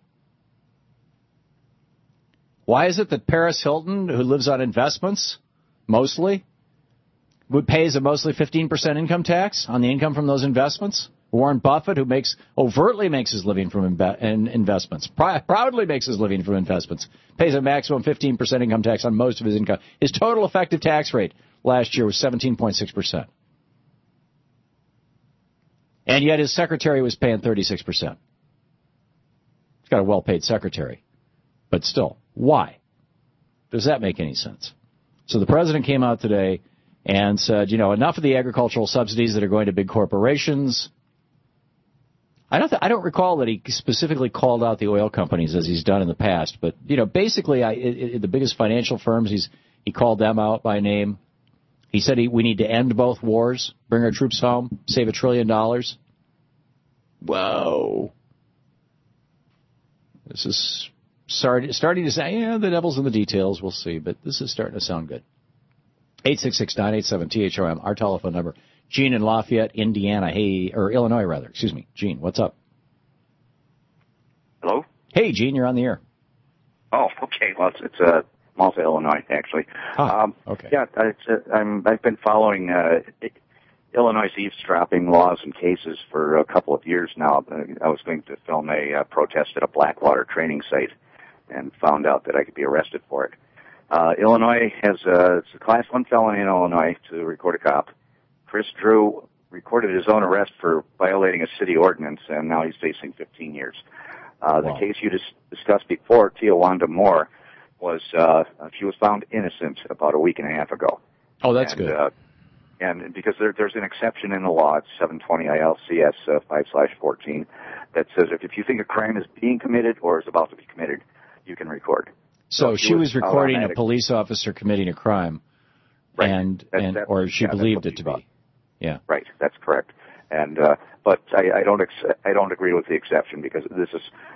Why is it that Paris Hilton, who lives on investments, mostly, pays a mostly 15% income tax on the income from those investments? Warren Buffett, who overtly makes his living from investments, proudly makes his living from investments, pays a maximum 15% income tax on most of his income. His total effective tax rate last year was 17.6%. And yet his secretary was paying 36%. He's got a well-paid secretary. But still, why? Does that make any sense? So the president came out today and said, enough of the agricultural subsidies that are going to big corporations. I don't recall that he specifically called out the oil companies as he's done in the past, but basically, the biggest financial firms, he called them out by name. He said we need to end both wars, bring our troops home, save $1 trillion. Whoa! This is starting to say, the devil's in the details. We'll see, but this is starting to sound good. 866-987-THOM, our telephone number. Gene in Lafayette, Indiana. Illinois, rather. Excuse me. Gene, what's up? Hello? Hey, Gene, you're on the air. Oh, okay. Well, it's Malta, Illinois, actually. Okay. Yeah, I've been following Illinois' eavesdropping laws and cases for a couple of years now. I was going to film a protest at a Blackwater training site and found out that I could be arrested for it. Illinois it's a Class 1 felony in Illinois to record a cop. Chris Drew recorded his own arrest for violating a city ordinance, and now he's facing 15 years. The case you discussed before, Tiawanda Moore, she was found innocent about a week and a half ago. Oh, that's good. And because there's an exception in the law, it's 720 ILCS 5/14, that says if you think a crime is being committed or is about to be committed, you can record. So she was recording a police officer committing a crime, right. or she believed it to be. Yeah. Right. That's correct. And but I don't agree with the exception, because there's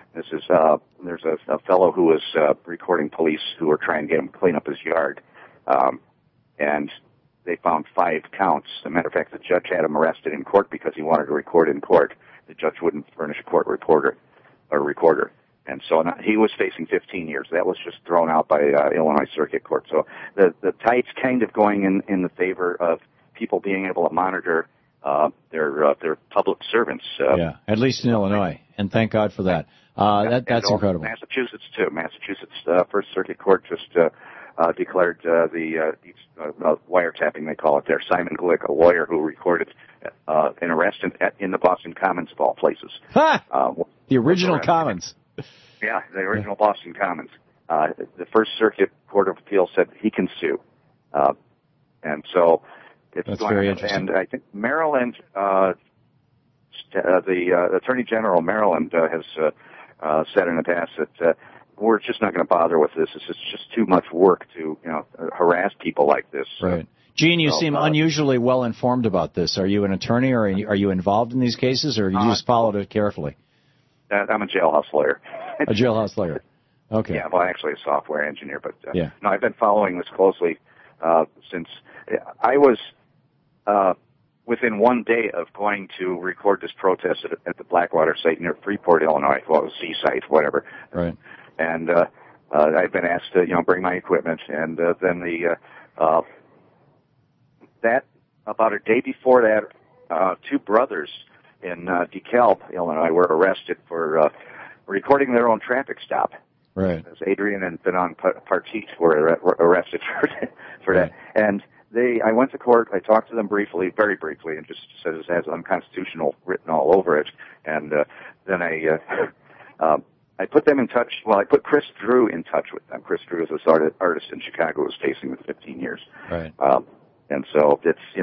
a fellow who was recording police who were trying to get him to clean up his yard, and they found 5 counts. As a matter of fact, the judge had him arrested in court because he wanted to record in court. The judge wouldn't furnish a court reporter or recorder. And so he was facing 15 years. That was just thrown out by Illinois Circuit Court. So the tide's kind of going in the favor of people being able to monitor their public servants. Yeah, at least in Illinois, and thank God for that. That's incredible. Massachusetts too. Massachusetts First Circuit Court just declared the wiretapping, they call it there. Simon Glick, a lawyer who recorded an arrest in the Boston Commons of all places. The original Commons. Yeah, the original Boston Commons. The First Circuit Court of Appeals said he can sue. And so it's That's going very on. interesting. And I think Maryland, the Attorney General of Maryland has said in the past that we're just not going to bother with this. It's just too much work to harass people like this. Right. Gene, you seem unusually well informed about this. Are you an attorney, or are you involved in these cases, or you just followed it carefully? I'm a jailhouse lawyer. A jailhouse lawyer. Okay. Yeah, well, actually a software engineer, but yeah. No, I've been following this closely since I was within one day of going to record this protest at the Blackwater site near Freeport, Illinois. Well, it was Seaside, whatever. Right. And I've been asked to bring my equipment, and then that about a day before that, two brothers in DeKalb, Illinois, were arrested for recording their own traffic stop. Right. As Adrian and Benon Partit were arrested for that. And I went to court. I talked to them briefly, very briefly, and just said it has unconstitutional written all over it. And then I put them in touch. Well, I put Chris Drew in touch with them. Chris Drew is this artist in Chicago who was facing with 15 years. Right. And so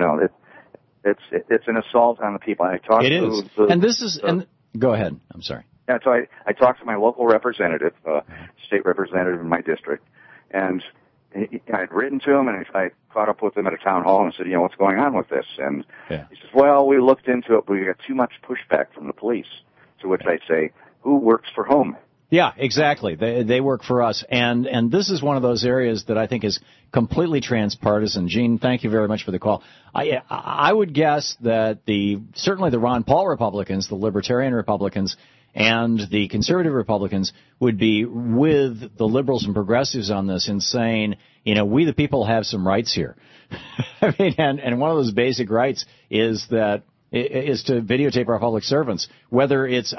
it's an assault on the people. And I talked it is. And this is. And go ahead. I'm sorry. Yeah, so I talked to my local representative, state representative in my district, and I'd written to him, and I caught up with him at a town hall and said, what's going on with this? And he says, well, we looked into it, but we got too much pushback from the police. To which I say, who works for whom? Yeah, exactly. They work for us. And this is one of those areas that I think is completely transpartisan. Gene, thank you very much for the call. I would guess that certainly the Ron Paul Republicans, the Libertarian Republicans, and the conservative Republicans would be with the liberals and progressives on this in saying, we the people have some rights here. I mean, and one of those basic rights is to videotape our public servants. Whether it's,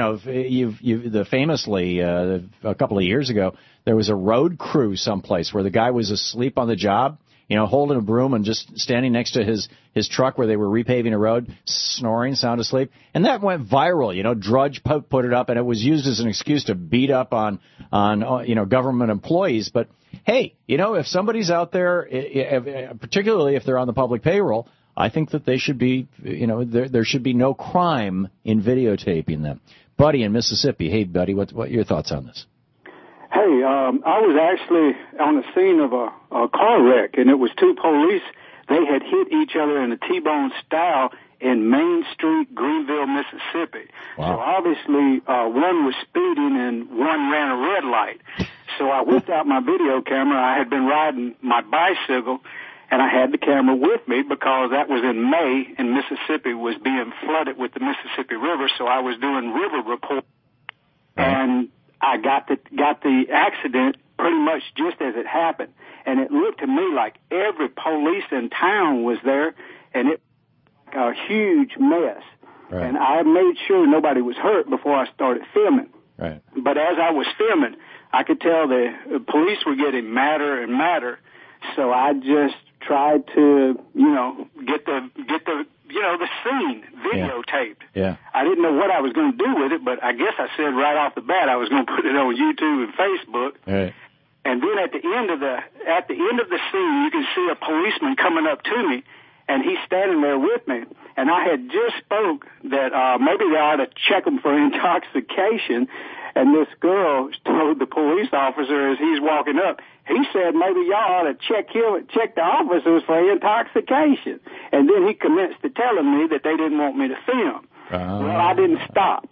famously, a couple of years ago, there was a road crew someplace where the guy was asleep on the job, holding a broom and just standing next to his truck where they were repaving a road, snoring, sound asleep. And that went viral. Drudge put it up, and it was used as an excuse to beat up on government employees. But hey, if somebody's out there, particularly if they're on the public payroll, I think that they should be, there should be no crime in videotaping them. Buddy in Mississippi. Hey, Buddy, what are your thoughts on this? Hey, I was actually on the scene of a car wreck, and it was two police. They had hit each other in a T-bone style in Main Street, Greenville, Mississippi. Wow. So obviously, one was speeding and one ran a red light. So I whipped out my video camera. I had been riding my bicycle, and I had the camera with me because that was in May, and Mississippi was being flooded with the Mississippi River, so I was doing river report. And I got the accident pretty much just as it happened. And it looked to me like every police in town was there, and it was a huge mess. Right. And I made sure nobody was hurt before I started filming. Right. But as I was filming, I could tell the police were getting madder and madder. So I just tried to, get the scene videotaped. Yeah. I didn't know what I was going to do with it, but I guess I said right off the bat I was going to put it on YouTube and Facebook. Right. And then at the end of the scene, you can see a policeman coming up to me, and he's standing there with me. And I had just spoke that maybe they ought to check him for intoxication. And this girl told the police officer as he's walking up, he said maybe y'all ought to check the officers for intoxication. And then he commenced to telling me that they didn't want me to film. Well, I didn't stop.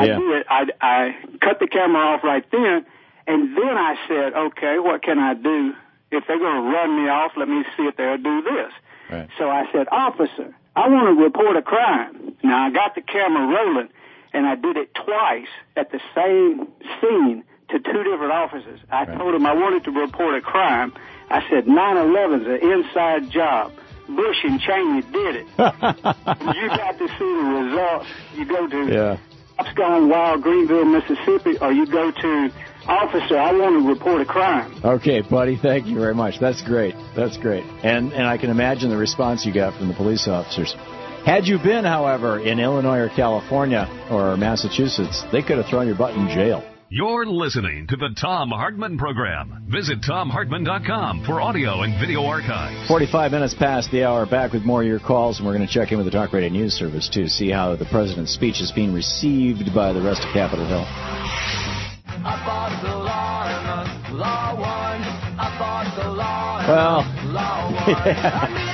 I cut the camera off right then, and then I said, okay, what can I do? If they're going to run me off, let me see if they'll do this. Right. So I said, officer, I want to report a crime. Now, I got the camera rolling, and I did it twice at the same scene to two different officers. I told them I wanted to report a crime. I said 9/11's an inside job. Bush and Cheney did it. You got to see the results. You go to Gone Wild, Greenville, Mississippi, or you go to Officer, I want to report a crime. Okay, buddy, thank you very much. That's great. That's great. And I can imagine the response you got from the police officers. Had you been, however, in Illinois or California or Massachusetts, they could have thrown your butt in jail. You're listening to the Thom Hartmann Program. Visit ThomHartmann.com for audio and video archives. 45 minutes past the hour. Back with more of your calls, and we're going to check in with the Talk Radio News Service, too, see how the president's speech is being received by the rest of Capitol Hill. I fought the law and the law won. I fought the law and the law won.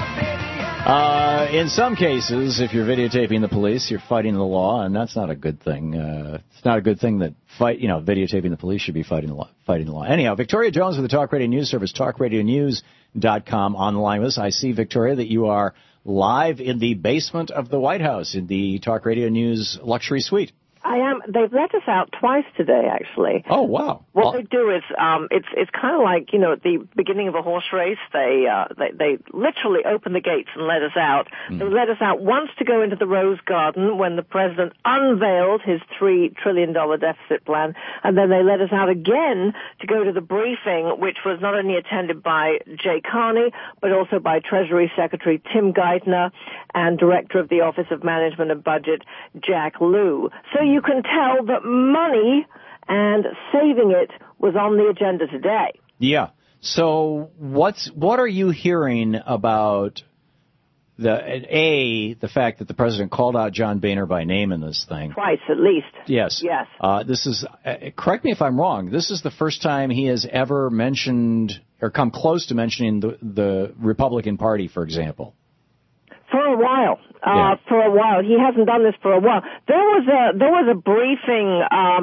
In some cases, if you're videotaping the police, you're fighting the law, and that's not a good thing. It's not a good thing that videotaping the police should be fighting the law. Anyhow, Victoria Jones with the Talk Radio News Service, talkradionews.com, on the line with us. I see, Victoria, that you are live in the basement of the White House in the Talk Radio News luxury suite. I am. They've let us out twice today, actually. Oh, wow. What they do is, it's kind of like, at the beginning of a horse race, they literally open the gates and let us out. They let us out once to go into the Rose Garden when the president unveiled his $3 trillion deficit plan, and then they let us out again to go to the briefing, which was not only attended by Jay Carney, but also by Treasury Secretary Tim Geithner and Director of the Office of Management and Budget, Jack Lew. So you can tell that money and saving it was on the agenda today. Yeah. So what are you hearing about the fact that the president called out John Boehner by name in this thing? Twice, at least. Yes. Yes. This is, correct me if I'm wrong, this is the first time he has ever mentioned or come close to mentioning the Republican Party, for example. For a while. For a while. He hasn't done this for a while. There was a briefing,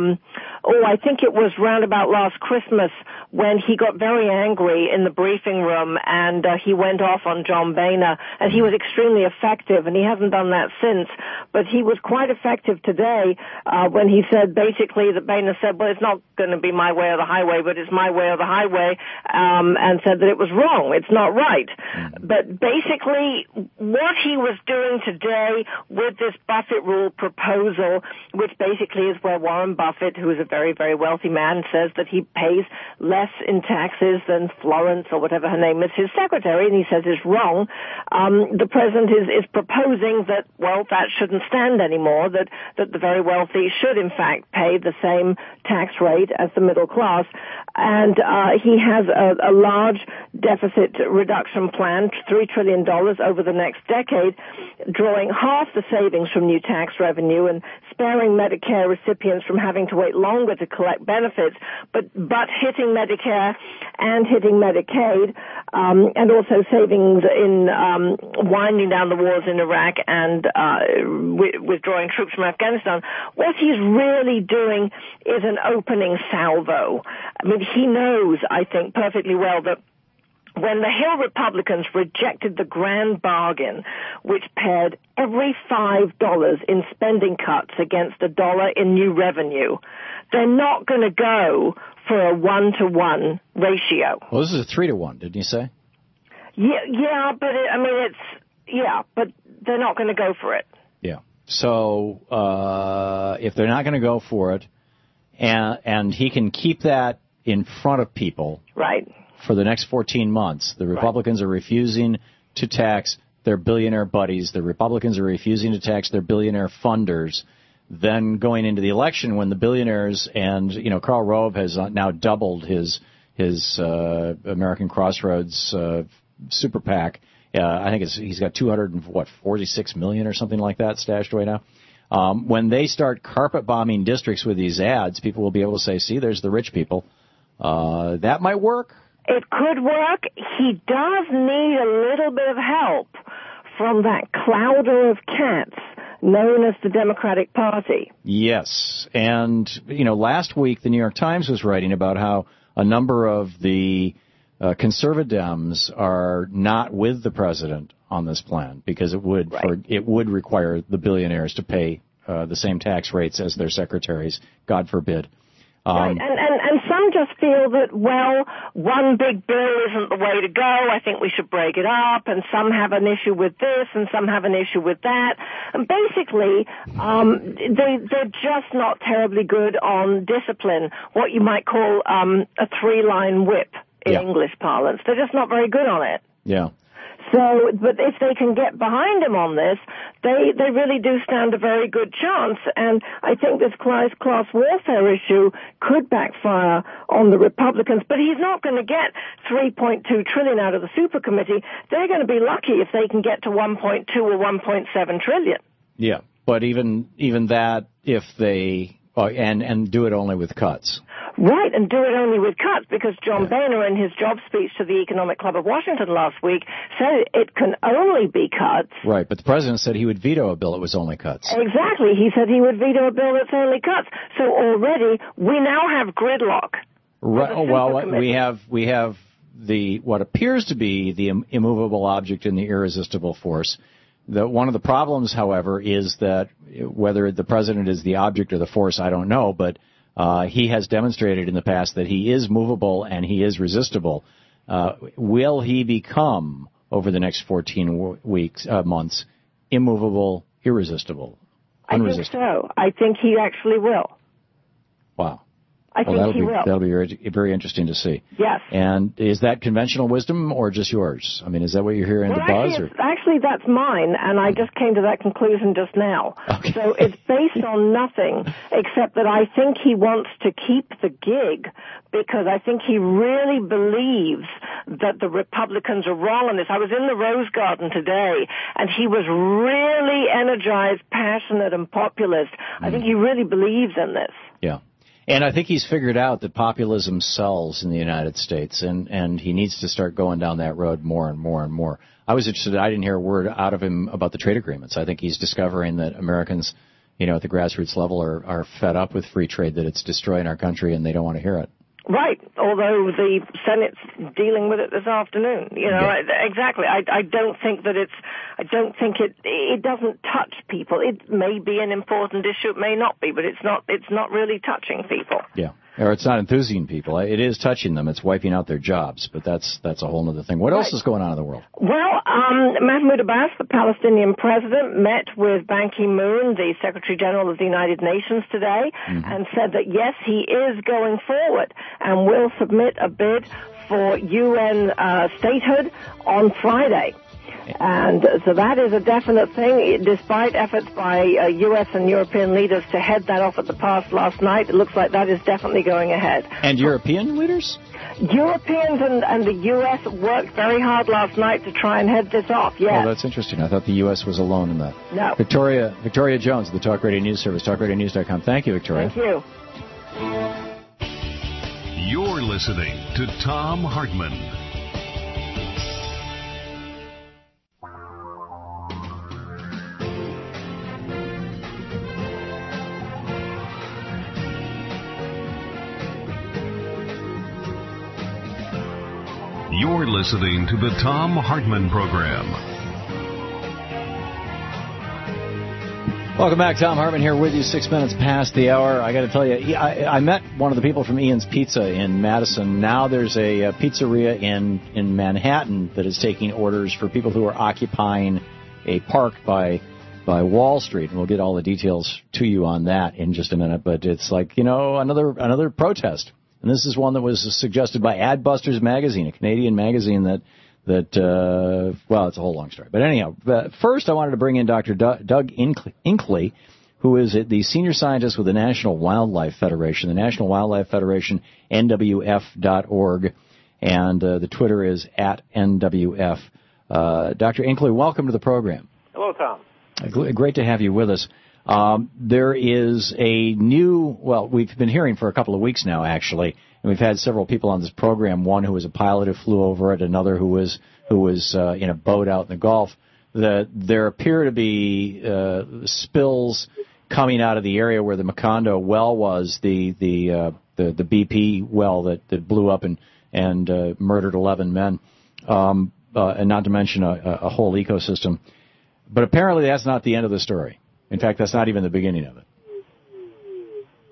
I think it was round about last Christmas when he got very angry in the briefing room and he went off on John Boehner, and he was extremely effective, and he hasn't done that since. But he was quite effective today when he said basically that Boehner said, well, it's not going to be my way or the highway, but it's my way or the highway, and said that it was wrong. It's not right. But basically what he was doing today with this Buffett rule proposal, which basically is where Warren Buffett, who is a very, very wealthy man, says that he pays less in taxes than Florence or whatever her name is, his secretary, and he says is wrong. The president is proposing that, well, that shouldn't stand anymore, that the very wealthy should in fact pay the same tax rate as the middle class. And he has a large deficit reduction plan, $3 trillion over the next decade, drawing half the savings from new tax revenue and sparing Medicare recipients from having to wait longer to collect benefits, but hitting Medicare and hitting Medicaid, and also savings in winding down the wars in Iraq and withdrawing troops from Afghanistan. What he's really doing is an opening salvo. I mean, he knows, I think, perfectly well that when the Hill Republicans rejected the grand bargain, which paired every $5 in spending cuts against $1 in new revenue, they're not going to go for a 1-to-1 ratio. Well, this is a 3-to-1, didn't you say? Yeah, but but they're not going to go for it. Yeah. So if they're not going to go for it, and he can keep that in front of people, right, for the next 14 months, the Republicans are refusing to tax their billionaire buddies. The Republicans are refusing to tax their billionaire funders. Then going into the election, when the billionaires and Karl Rove has now doubled his American Crossroads super PAC. I think he's got $246 million or something like that stashed away now. When they start carpet bombing districts with these ads, people will be able to say, "See, there's the rich people." That might work. It could work. He does need a little bit of help from that clouder of cats known as the Democratic Party. Yes. And, last week the New York Times was writing about how a number of the conservatives are not with the president on this plan because it would require the billionaires to pay the same tax rates as their secretaries, God forbid. Right. And some just feel that, well, one big bill isn't the way to go. I think we should break it up, and some have an issue with this, and some have an issue with that. And basically, they're just not terribly good on discipline, what you might call a three-line whip in English parlance. They're just not very good on it. Yeah. So, but if they can get behind him on this, they really do stand a very good chance. And I think this class warfare issue could backfire on the Republicans. But he's not going to get $3.2 trillion out of the super committee. They're going to be lucky if they can get to $1.2 or $1.7 trillion. Yeah, but even that, if they and do it only with cuts. Right, and do it only with cuts, because John Boehner, in his job speech to the Economic Club of Washington last week, said it can only be cuts. Right, but the president said he would veto a bill that was only cuts. Exactly, he said he would veto a bill that's only cuts. So already, we now have gridlock. Right, well, we have the what appears to be the immovable object and the irresistible force. One of the problems, however, is that whether the president is the object or the force, I don't know, but he has demonstrated in the past that he is movable and he is resistible. Will he become, over the next 14 months, immovable, irresistible, unresistible? I think so. I think he actually will. Wow. I think he will. That'll be very interesting to see. Yes. And is that conventional wisdom or just yours? I mean, is that what you're hearing in the buzz? Actually, that's mine, and I just came to that conclusion just now. Okay. So it's based on nothing except that I think he wants to keep the gig, because I think he really believes that the Republicans are wrong on this. I was in the Rose Garden today, and he was really energized, passionate, and populist. I think he really believes in this. Yeah. And I think he's figured out that populism sells in the United States, and he needs to start going down that road more and more and more. I was interested. I didn't hear a word out of him about the trade agreements. I think he's discovering that Americans, at the grassroots level are fed up with free trade, that it's destroying our country, and they don't want to hear it. Right, although the Senate's dealing with it this afternoon. Exactly. I don't think that it doesn't touch people. It may be an important issue, it may not be, but it's not really touching people. Yeah. Or it's not enthusing people. It is touching them. It's wiping out their jobs, but that's a whole other thing. What else is going on in the world? Well, Mahmoud Abbas, the Palestinian president, met with Ban Ki-moon, the Secretary General of the United Nations, today, and said that, yes, he is going forward and will submit a bid for UN statehood on Friday. And so that is a definite thing. Despite efforts by U.S. and European leaders to head that off at the pass last night, it looks like that is definitely going ahead. And European leaders? Europeans and the U.S. worked very hard last night to try and head this off, yes. Oh, that's interesting. I thought the U.S. was alone in that. No. Victoria Jones of the Talk Radio News Service, talkradionews.com. Thank you, Victoria. Thank you. You're listening to Thom Hartmann. You're listening to the Thom Hartmann Program. Welcome back. Thom Hartmann here with you, 6 minutes past the hour. I got to tell you, I met one of the people from Ian's Pizza in Madison. Now there's a pizzeria in Manhattan that is taking orders for people who are occupying a park by Wall Street. And we'll get all the details to you on that in just a minute. But it's like, another protest. And this is one that was suggested by Adbusters magazine, a Canadian magazine that it's a whole long story. But anyhow, first I wanted to bring in Dr. Doug Inkley, who is the senior scientist with the National Wildlife Federation. The National Wildlife Federation, NWF.org, and the Twitter is @NWF. Dr. Inkley, welcome to the program. Hello, Tom. Great to have you with us. There is a new, we've been hearing for a couple of weeks now, actually, and we've had several people on this program, one who was a pilot who flew over it, another who was in a boat out in the Gulf, that there appear to be spills coming out of the area where the Macondo well was, the BP well that blew up and murdered 11 men, and not to mention a whole ecosystem. But apparently that's not the end of the story. In fact, that's not even the beginning of it.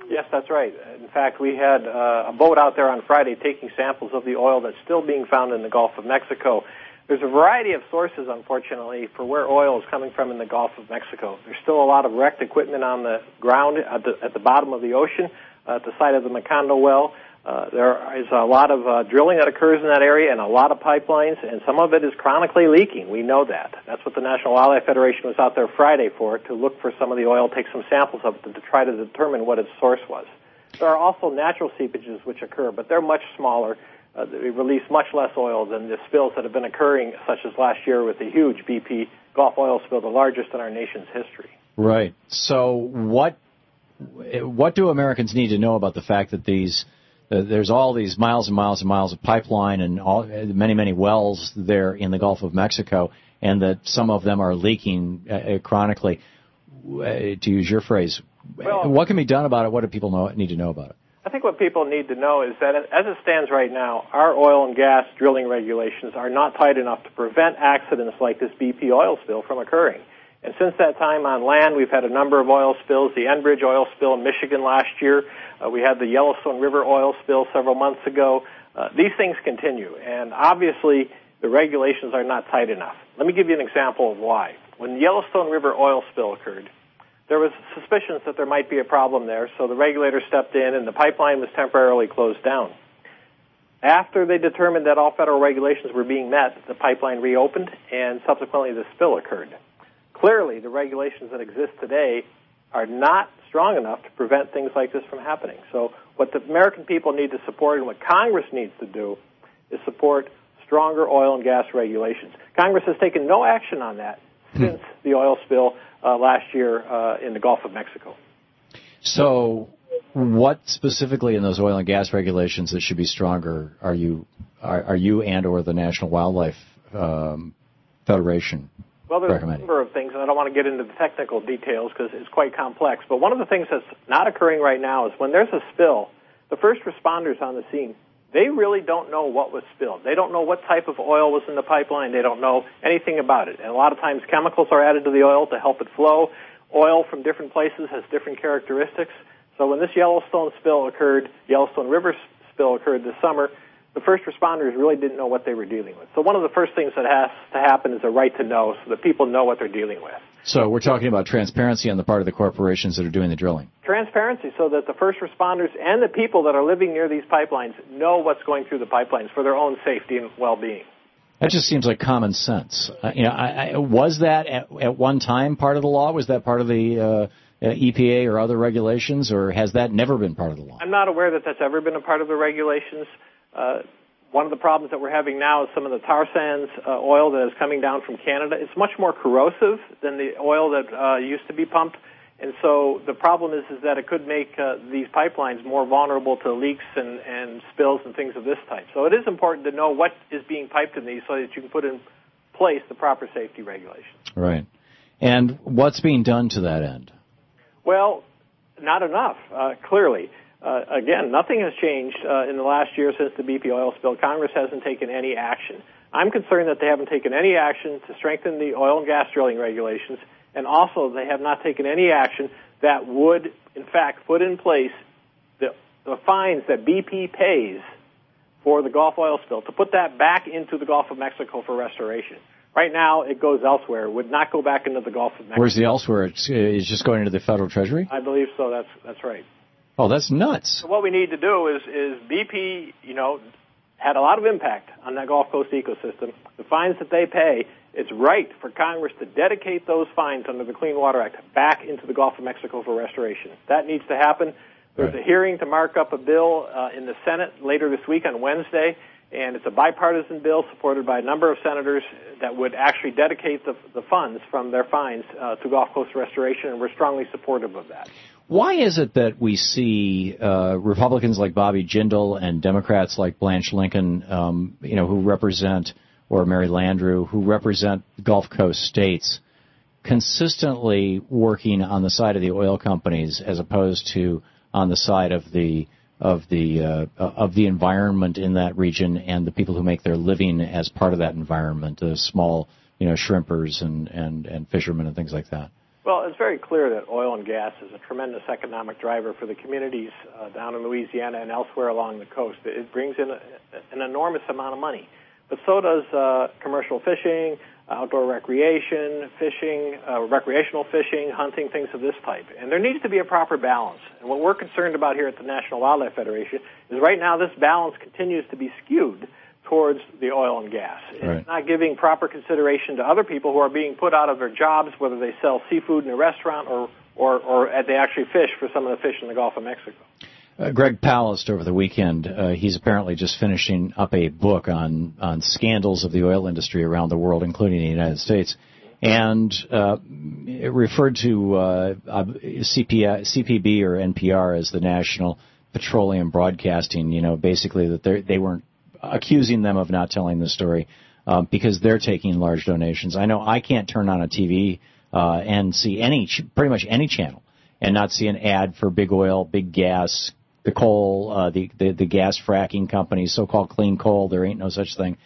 Yes, that's right. In fact, we had a boat out there on Friday taking samples of the oil that's still being found in the Gulf of Mexico. There's a variety of sources, unfortunately, for where oil is coming from in the Gulf of Mexico. There's still a lot of wrecked equipment on the ground at the bottom of the ocean, at the site of the Macondo well. There is a lot of drilling that occurs in that area and a lot of pipelines, and some of it is chronically leaking. We know that. That's what the National Wildlife Federation was out there Friday for, to look for some of the oil, take some samples of it to try to determine what its source was. There are also natural seepages which occur, but they're much smaller. They release much less oil than the spills that have been occurring, such as last year with the huge BP Gulf oil spill, the largest in our nation's history. Right. So what do Americans need to know about the fact that there's all these miles and miles and miles of pipeline and many wells there in the Gulf of Mexico, and that some of them are leaking chronically? To use your phrase, what can be done about it? What do people need to know about it? I think what people need to know is that as it stands right now, our oil and gas drilling regulations are not tight enough to prevent accidents like this BP oil spill from occurring. And since that time on land, we've had a number of oil spills. The Enbridge oil spill in Michigan last year. We had the Yellowstone River oil spill several months ago. These things continue, and obviously the regulations are not tight enough. Let me give you an example of why. When the Yellowstone River oil spill occurred, there was suspicions that there might be a problem there, so the regulator stepped in and the pipeline was temporarily closed down. After they determined that all federal regulations were being met, the pipeline reopened and subsequently the spill occurred. Clearly, the regulations that exist today are not strong enough to prevent things like this from happening. So what the American people need to support and what Congress needs to do is support stronger oil and gas regulations. Congress has taken no action on that since the oil spill last year in the Gulf of Mexico. So what specifically in those oil and gas regulations that should be stronger are you and or the National Wildlife Federation Well, there's recommending? A number of things, and I don't want to get into the technical details because it's quite complex. But one of the things that's not occurring right now is when there's a spill, the first responders on the scene, they really don't know what was spilled. They don't know what type of oil was in the pipeline. They don't know anything about it. And a lot of times chemicals are added to the oil to help it flow. Oil from different places has different characteristics. So when this Yellowstone spill occurred, Yellowstone River spill occurred this summer, the first responders really didn't know what they were dealing with. So one of the first things that has to happen is a right to know so that people know what they're dealing with. So we're talking about transparency on the part of the corporations that are doing the drilling. Transparency so that the first responders and the people that are living near these pipelines know what's going through the pipelines for their own safety and well-being. That just seems like common sense. Was that at one time part of the law? Was that part of the EPA or other regulations, or has that never been part of the law? I'm not aware that that's ever been a part of the regulations. One of the problems that we're having now is some of the tar sands oil that is coming down from Canada. It's much more corrosive than the oil that used to be pumped. And so the problem is that it could make these pipelines more vulnerable to leaks and spills and things of this type. So it is important to know what is being piped in these so that you can put in place the proper safety regulations. Right. And what's being done to that end? Well, not enough, clearly. Again, nothing has changed in the last year since the BP oil spill. Congress hasn't taken any action. I'm concerned that they haven't taken any action to strengthen the oil and gas drilling regulations, and also they have not taken any action that would, in fact, put in place the fines that BP pays for the Gulf oil spill, to put that back into the Gulf of Mexico for restoration. Right now, it goes elsewhere. It would not go back into the Gulf of Mexico. Where's the elsewhere? It's just going into the Federal Treasury? I believe so. That's right. Oh, that's nuts. So what we need to do is BP, had a lot of impact on that Gulf Coast ecosystem. The fines that they pay, it's right for Congress to dedicate those fines under the Clean Water Act back into the Gulf of Mexico for restoration. That needs to happen. There's a hearing to mark up a bill in the Senate later this week on Wednesday, and it's a bipartisan bill supported by a number of senators that would actually dedicate the funds from their fines to Gulf Coast restoration, and we're strongly supportive of that. Why is it that we see Republicans like Bobby Jindal and Democrats like Blanche Lincoln, who represent, or Mary Landrieu, who represent Gulf Coast states, consistently working on the side of the oil companies as opposed to on the side of the environment in that region and the people who make their living as part of that environment, the small, shrimpers and fishermen and things like that? Well, it's very clear that oil and gas is a tremendous economic driver for the communities down in Louisiana and elsewhere along the coast. It brings in an enormous amount of money. But so does commercial fishing, outdoor recreation, fishing, recreational fishing, hunting, things of this type. And there needs to be a proper balance. And what we're concerned about here at the National Wildlife Federation is right now this balance continues to be skewed towards the oil and gas. Right. It's not giving proper consideration to other people who are being put out of their jobs, whether they sell seafood in a restaurant or they actually fish for some of the fish in the Gulf of Mexico. Greg Palast over the weekend, he's apparently just finishing up a book on scandals of the oil industry around the world, including the United States, and it referred to CPB or NPR as the National Petroleum Broadcasting, basically that they weren't accusing them of not telling the story because they're taking large donations. I know I can't turn on a TV and see pretty much any channel and not see an ad for big oil, big gas, the coal, the gas fracking companies, so-called clean coal. There ain't no such thing.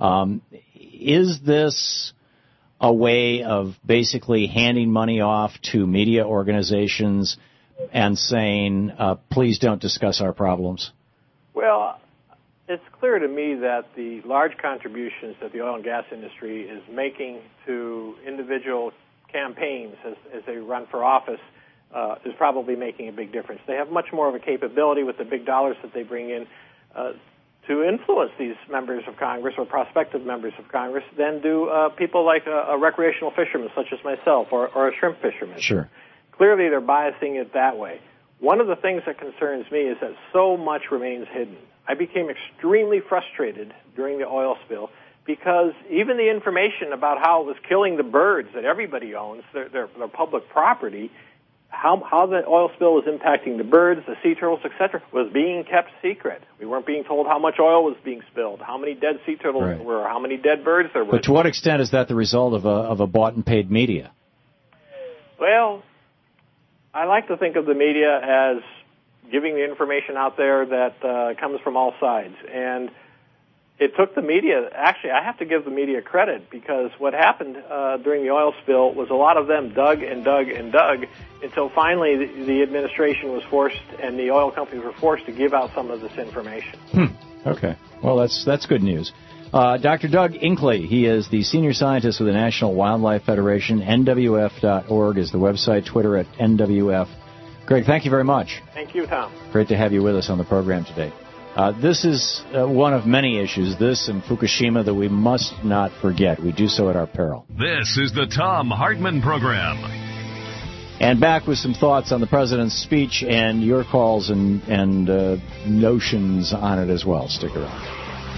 Is this a way of basically handing money off to media organizations and saying, please don't discuss our problems? Well, it's clear to me that the large contributions that the oil and gas industry is making to individual campaigns as they run for office is probably making a big difference. They have much more of a capability with the big dollars that they bring in to influence these members of Congress or prospective members of Congress than do people like a recreational fisherman such as myself or a shrimp fisherman. Sure. Clearly they're biasing it that way. One of the things that concerns me is that so much remains hidden. I became extremely frustrated during the oil spill because even the information about how it was killing the birds that everybody owns, they're public property, how the oil spill was impacting the birds, the sea turtles, etc., was being kept secret. We weren't being told how much oil was being spilled, how many dead sea turtles there were, how many dead birds there were. But to what extent is that the result of a bought and paid media? Well, I like to think of the media as giving the information out there that comes from all sides. And it took the media, actually, I have to give the media credit because what happened during the oil spill was a lot of them dug and dug and dug until finally the administration was forced and the oil companies were forced to give out some of this information. Okay. Well, that's good news. Dr. Doug Inkley, he is the senior scientist with the National Wildlife Federation. NWF.org is the website, Twitter at NWF. Greg, thank you very much. Thank you, Tom. Great to have you with us on the program today. This is one of many issues, this and Fukushima, that we must not forget. We do so at our peril. This is the Thom Hartmann Program. And back with some thoughts on the President's speech and your calls and notions on it as well. Stick around.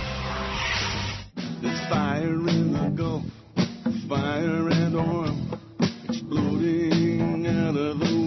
There's fire in the Gulf, fire and oil, exploding out of the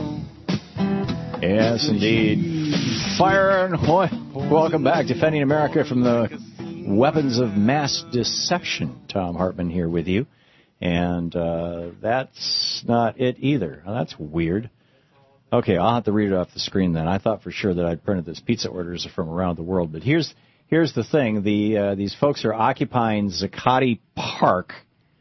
well. Yes, indeed. Fire and oil. Welcome back. Defending America from the weapons of mass deception. Thom Hartmann here with you. And that's not it either. Now, that's weird. Okay, I'll have to read it off the screen then. I thought for sure that I'd printed this pizza orders from around the world. But here's the thing. These folks are occupying Zuccotti Park.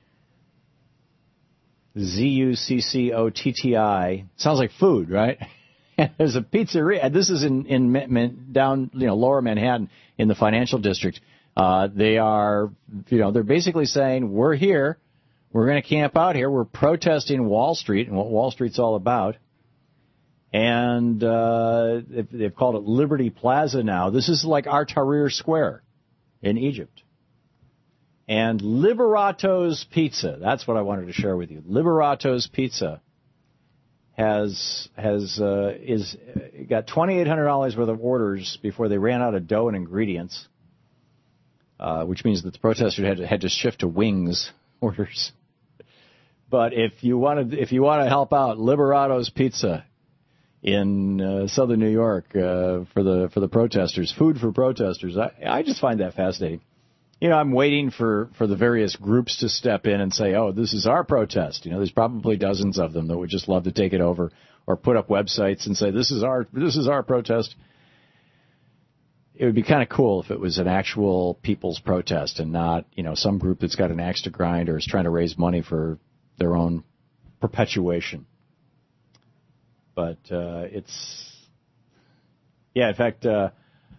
Zuccotti. Sounds like food, right? There's a pizzeria. This is in down lower Manhattan in the financial district. They are they're basically saying we're here, we're going to camp out here, we're protesting Wall Street and what Wall Street's all about. And they've called it Liberty Plaza now. This is like our Tahrir Square in Egypt. And Liberato's Pizza, that's what I wanted to share with you. Liberato's Pizza is got $2,800 worth of orders before they ran out of dough and ingredients, which means that the protesters had to shift to wings orders. But if you want to help out Liberato's Pizza in southern New York for the protesters, food for protesters, I just find that fascinating. I'm waiting for the various groups to step in and say, oh, this is our protest. There's probably dozens of them that would just love to take it over or put up websites and say, this is our protest. It would be kind of cool if it was an actual people's protest and not, some group that's got an axe to grind or is trying to raise money for their own perpetuation. But it's, yeah. In fact, they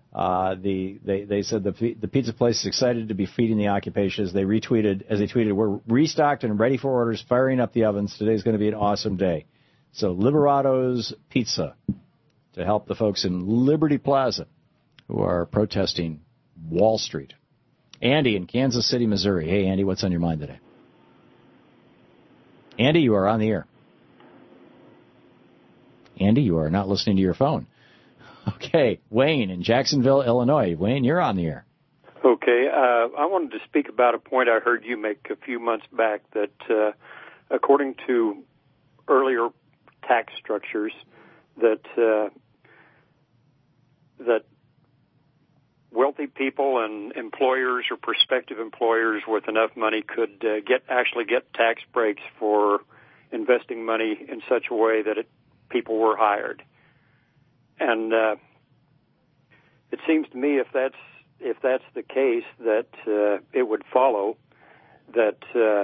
said the pizza place is excited to be feeding the occupation. As they tweeted, we're restocked and ready for orders, firing up the ovens. Today's going to be an awesome day. So Liberado's Pizza to help the folks in Liberty Plaza who are protesting Wall Street. Andy in Kansas City, Missouri. Hey, Andy, what's on your mind today? Andy, you are on the air. Andy, you are not listening to your phone. Okay, Wayne in Jacksonville, Illinois. Wayne, you're on the air. Okay, I wanted to speak about a point I heard you make a few months back that according to earlier tax structures that wealthy people and employers or prospective employers with enough money could actually get tax breaks for investing money in such a way that people were hired. And it seems to me if that's the case, that it would follow that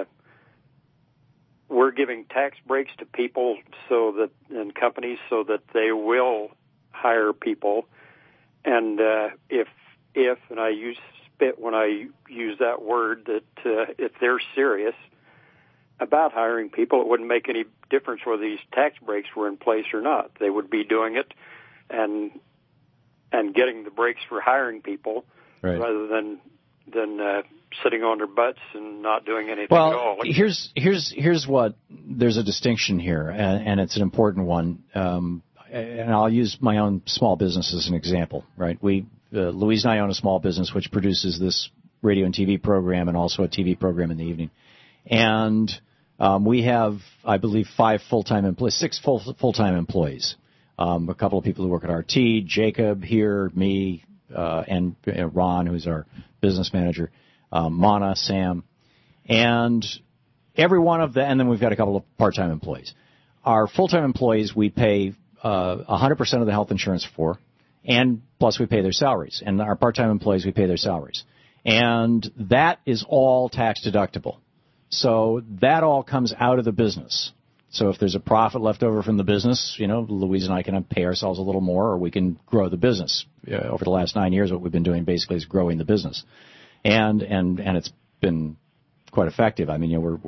we're giving tax breaks to people and companies so that they will hire people. And if and I use spit when I use that word, that if they're serious about hiring people, it wouldn't make any difference whether these tax breaks were in place or not. They would be doing it and getting the breaks for hiring people, right, rather than sitting on their butts and not doing anything at all. Here's what there's a distinction here, and it's an important one. And I'll use my own small business as an example. Right, Louise and I own a small business which produces this radio and TV program and also a TV program in the evening, and we have, I believe, 6 full-time employees. A couple of people who work at RT, Jacob here, me, and Ron, who's our business manager, Mana, Sam, and every one of them, and then we've got a couple of part-time employees. Our full-time employees, we pay 100% of the health insurance for, and plus we pay their salaries. And our part-time employees, we pay their salaries. And that is all tax deductible. So that all comes out of the business. So if there's a profit left over from the business, Louise and I can pay ourselves a little more, or we can grow the business. Over the last 9 years, what we've been doing basically is growing the business, and it's been quite effective. I mean,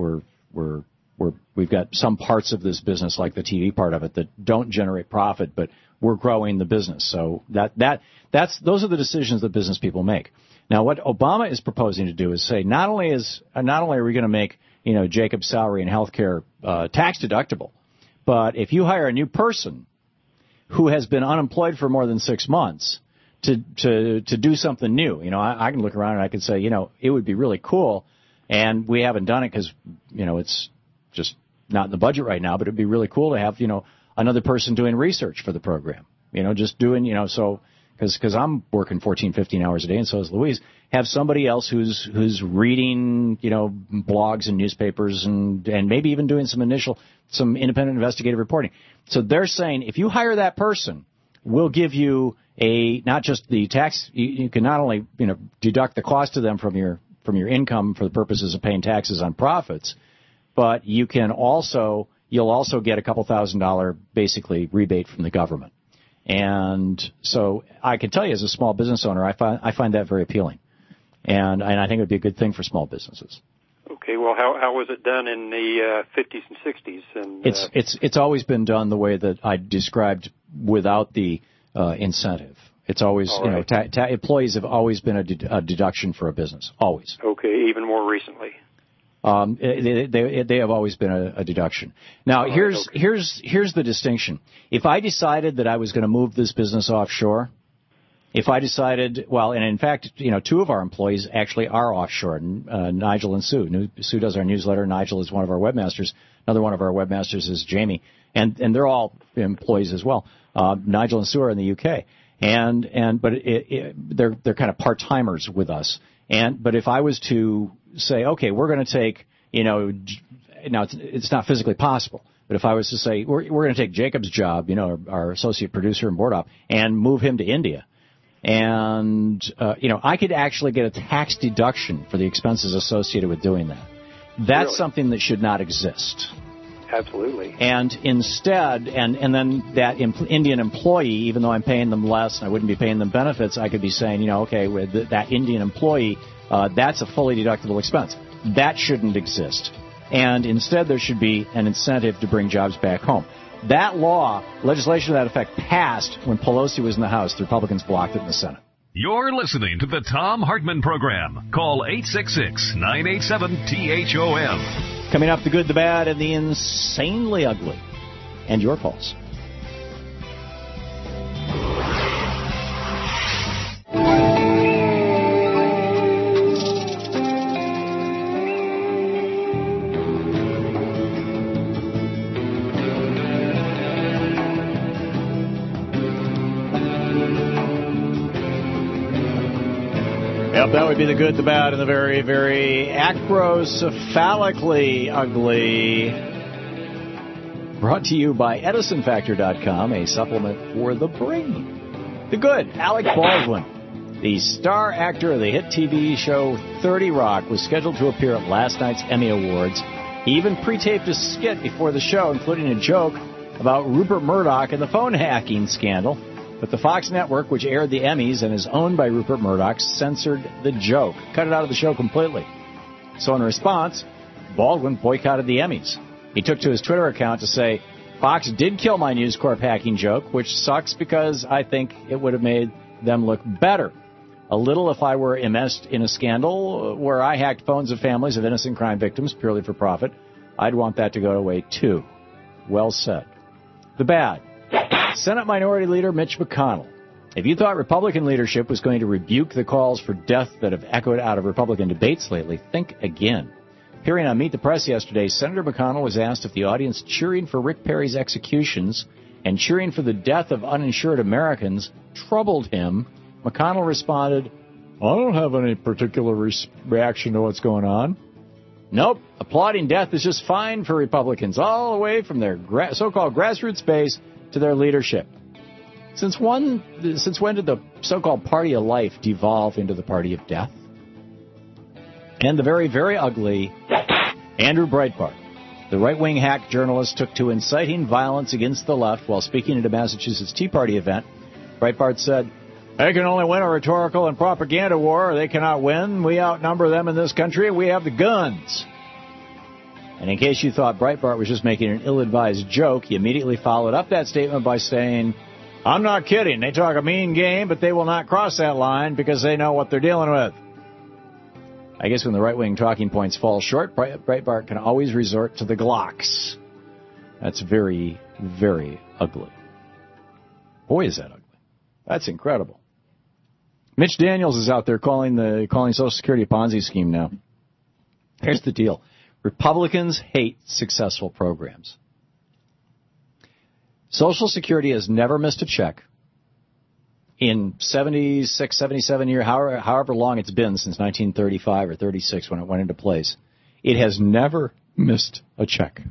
we've got some parts of this business, like the TV part of it, that don't generate profit, but we're growing the business. So those are the decisions that business people make. Now, what Obama is proposing to do is say not only are we going to make Jacob's salary and health care tax deductible, but if you hire a new person who has been unemployed for more than 6 months to do something new, I can look around and I can say, it would be really cool, and we haven't done it because it's just not in the budget right now, but it'd be really cool to have another person doing research for the program, just doing so. Because I'm working 14, 15 hours a day, and so is Louise. Have somebody else who's reading, blogs and newspapers, and maybe even doing some independent investigative reporting. So they're saying if you hire that person, we'll give you not just the tax. You can not only deduct the cost to them from your income for the purposes of paying taxes on profits, but you'll also get a couple $1,000 basically rebate from the government. And so I can tell you, as a small business owner, I find that very appealing, and I think it would be a good thing for small businesses. Okay, well, how was it done in the 50s and 60s? And it's always been done the way that I described, without the incentive. It's always employees have always been a deduction for a business, always. Okay, even more recently. They have always been a deduction. Now, here's the distinction. If I decided that I was going to move this business offshore, if I decided, and in fact, 2 of our employees actually are offshore, Nigel and Sue. Sue does our newsletter. Nigel is one of our webmasters. Another one of our webmasters is Jamie, and they're all employees as well. Nigel and Sue are in the UK, but they're kind of part-timers with us. But if I was to say, okay, we're going to take, now it's not physically possible, but if I was to say, we're going to take Jacob's job, our associate producer and board op, and move him to India, and, I could actually get a tax deduction for the expenses associated with doing that. That's something that should not exist. Absolutely. And instead, and then that Indian employee, even though I'm paying them less and I wouldn't be paying them benefits, I could be saying, okay, with that Indian employee, that's a fully deductible expense. That shouldn't exist. And instead, there should be an incentive to bring jobs back home. That law, legislation to that effect, passed when Pelosi was in the House. The Republicans blocked it in the Senate. You're listening to the Tom Hartman Program. Call 866-987-THOM. Coming up, the good, the bad, and the insanely ugly. And your calls. Yep, that would be the good, the bad, and the very, very acrophalically ugly. Brought to you by EdisonFactor.com, a supplement for the brain. The good, Alec Baldwin, the star actor of the hit TV show 30 Rock, was scheduled to appear at last night's Emmy Awards. He even pre-taped a skit before the show, including a joke about Rupert Murdoch and the phone hacking scandal. But the Fox network, which aired the Emmys and is owned by Rupert Murdoch, censored the joke, cut it out of the show completely. So in response, Baldwin boycotted the Emmys. He took to his Twitter account to say, Fox did kill my News Corp hacking joke, which sucks because I think it would have made them look better. A little if I were immersed in a scandal where I hacked phones of families of innocent crime victims purely for profit. I'd want that to go away too. Well said. The bad. Senate Minority Leader Mitch McConnell. If you thought Republican leadership was going to rebuke the calls for death that have echoed out of Republican debates lately, think again. Appearing on Meet the Press yesterday, Senator McConnell was asked if the audience cheering for Rick Perry's executions and cheering for the death of uninsured Americans troubled him. McConnell responded, I don't have any particular reaction to what's going on. Nope, applauding death is just fine for Republicans, all the way from their so-called grassroots base to their leadership. Since when did the so-called party of life devolve into the party of death? And the very, very ugly Andrew Breitbart, the right-wing hack journalist, took to inciting violence against the left while speaking at a Massachusetts Tea Party event. Breitbart said, they can only win a rhetorical and propaganda war, or they cannot win. We outnumber them in this country. We have the guns. And in case you thought Breitbart was just making an ill-advised joke, he immediately followed up that statement by saying, I'm not kidding. They talk a mean game, but they will not cross that line because they know what they're dealing with. I guess when the right-wing talking points fall short, Breitbart can always resort to the Glocks. That's very, very ugly. Boy, is that ugly. That's incredible. Mitch Daniels is out there calling Social Security a Ponzi scheme now. Here's the deal. Republicans hate successful programs. Social Security has never missed a check in 76, 77 years, however long it's been since 1935 or 36 when it went into place. It has never missed a check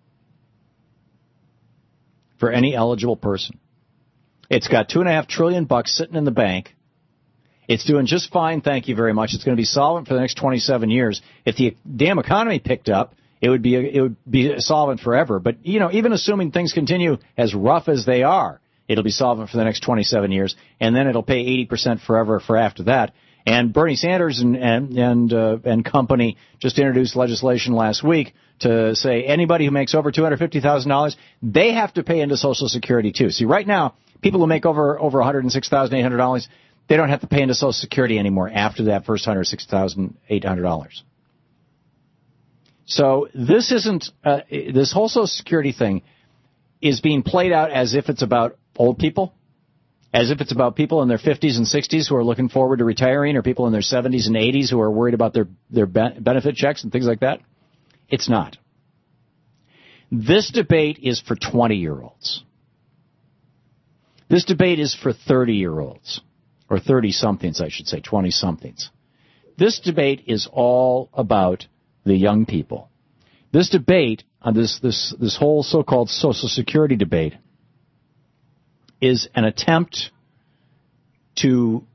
for any eligible person. It's got $2.5 trillion sitting in the bank. It's doing just fine, thank you very much. It's going to be solvent for the next 27 years. If the damn economy picked up, it would be solvent forever. But, even assuming things continue as rough as they are, it'll be solvent for the next 27 years, and then it'll pay 80% forever for after that. And Bernie Sanders and company just introduced legislation last week to say anybody who makes over $250,000, they have to pay into Social Security too. See, right now, people who make over $106,800, they don't have to pay into Social Security anymore after that first $106,800. So this isn't this whole Social Security thing is being played out as if it's about old people, as if it's about people in their 50s and 60s who are looking forward to retiring, or people in their 70s and 80s who are worried about their benefit checks and things like that. It's not. This debate is for 20-year-olds. This debate is for 30-year-olds. Or 30-somethings, I should say, 20-somethings. This debate is all about the young people. This debate, on this whole so-called Social Security debate, is an attempt to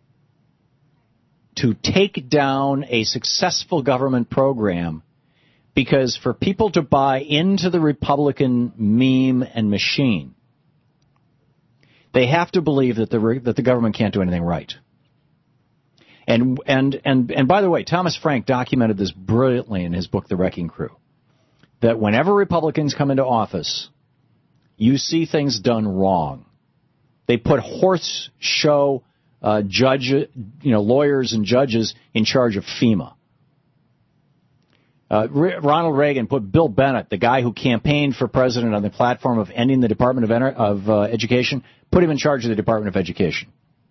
take down a successful government program Because for people to buy into the Republican meme and machine, they have to believe that the government can't do anything right. And by the way, Thomas Frank documented this brilliantly in his book, The Wrecking Crew, that whenever Republicans come into office, you see things done wrong. They put horse show lawyers and judges in charge of FEMA. Ronald Reagan put Bill Bennett, the guy who campaigned for president on the platform of ending the Department of Education, put him in charge of the Department of Education.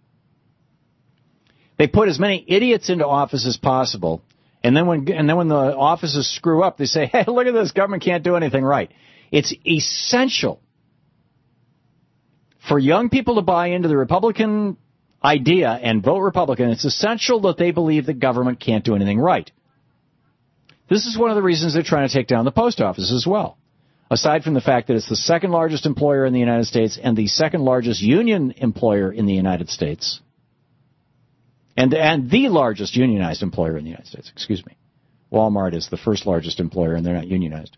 They put as many idiots into office as possible, and then when the offices screw up, they say, "Hey, look at this! Government can't do anything right." It's essential for young people to buy into the Republican idea and vote Republican. It's essential that they believe that government can't do anything right. This is one of the reasons they're trying to take down the post office as well. Aside from the fact that it's the second largest employer in the United States and the second largest union employer in the United States. And the largest unionized employer in the United States, excuse me. Walmart is the first largest employer and they're not unionized.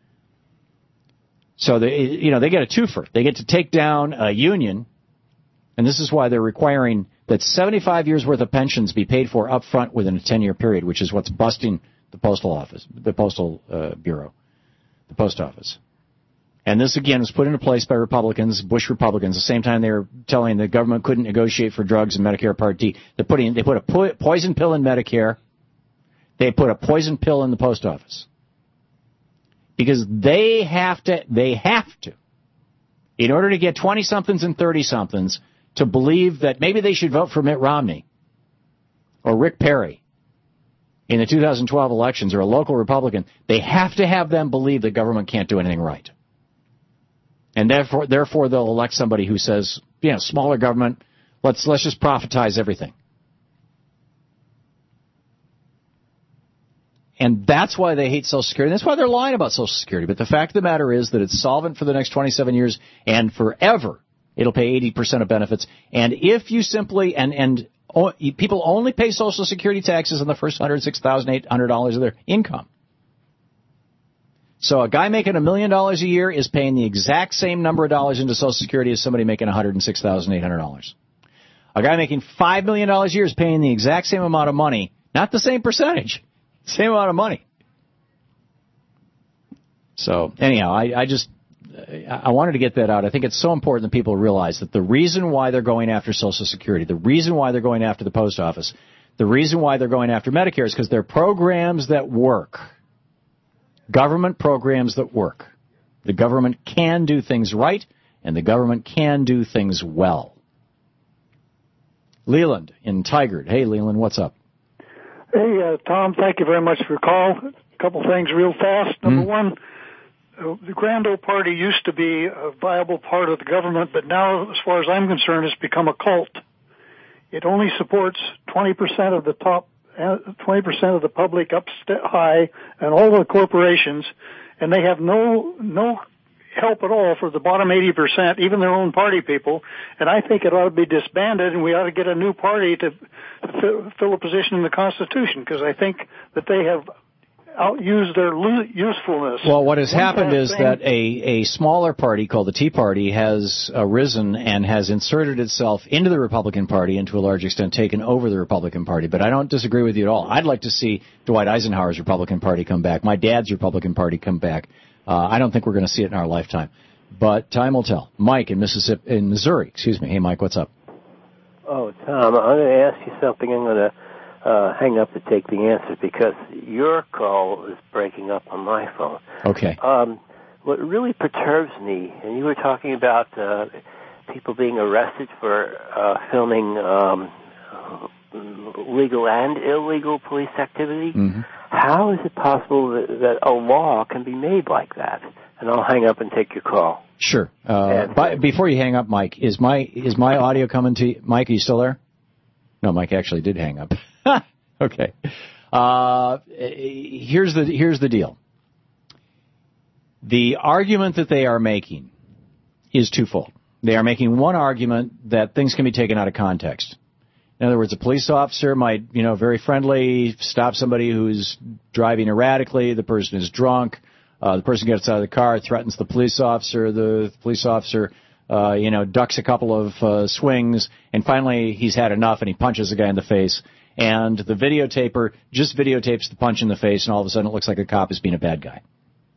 So they get a twofer. They get to take down a union, and this is why they're requiring that 75 years worth of pensions be paid for up front within a 10-year period, which is what's busting the postal office, the postal bureau, the post office. And this, again, was put into place by Republicans, Bush Republicans, the same time they were telling the government couldn't negotiate for drugs in Medicare Part D. They put a poison pill in Medicare. They put a poison pill in the post office. Because they have to, in order to get 20-somethings and 30-somethings to believe that maybe they should vote for Mitt Romney or Rick Perry in the 2012 elections, or a local Republican, they have to have them believe that government can't do anything right. And therefore they'll elect somebody who says, smaller government, let's just profitize everything. And that's why they hate Social Security. That's why they're lying about Social Security. But the fact of the matter is that it's solvent for the next 27 years, and forever it'll pay 80% of benefits. And if you simply, people only pay Social Security taxes on the first $106,800 of their income. So a guy making $1 million a year is paying the exact same number of dollars into Social Security as somebody making $106,800. A guy making $5 million a year is paying the exact same amount of money, not the same percentage, same amount of money. So anyhow, I wanted to get that out. I think it's so important that people realize that the reason why they're going after Social Security, the reason why they're going after the post office, the reason why they're going after Medicare is because they're programs that work. Government programs that work. The government can do things right, and the government can do things well. Leland in Tigard. Hey, Leland, what's up? Hey, Tom, thank you very much for your call. A couple things real fast. Number one, the Grand Old Party used to be a viable part of the government, but now, as far as I'm concerned, it's become a cult. It only supports 20% of the top 20% of the public up high and all the corporations, and they have no help at all for the bottom 80%, even their own party people. And I think it ought to be disbanded, and we ought to get a new party to fill a position in the Constitution, because I think that they have outused their usefulness. Well, what has happened is that a smaller party called the Tea Party has arisen and has inserted itself into the Republican Party and to a large extent taken over the Republican Party. But I don't disagree with you at all. I'd like to see Dwight Eisenhower's Republican Party come back, my dad's Republican Party come back. I don't think we're going to see it in our lifetime. But time will tell. Mike in Missouri. Hey, Mike, what's up? Oh, Tom, I'm going to ask you something. I'm going to hang up to take the answer because your call is breaking up on my phone. Okay. What really perturbs me, and you were talking about people being arrested for filming legal and illegal police activity. Mm-hmm. How is it possible that a law can be made like that? And I'll hang up and take your call. Sure. But before you hang up, Mike, is my audio coming to you? Mike, are you still there? No, Mike actually did hang up. Okay. Here's the deal. The argument that they are making is twofold. They are making one argument that things can be taken out of context. In other words, a police officer might, very friendly, stop somebody who's driving erratically. The person is drunk. The person gets out of the car, threatens the police officer. The police officer, ducks a couple of swings, and finally he's had enough and he punches the guy in the face. And the videotaper just videotapes the punch in the face, and all of a sudden it looks like a cop is being a bad guy.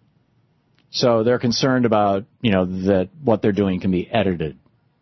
So they're concerned about, that what they're doing can be edited.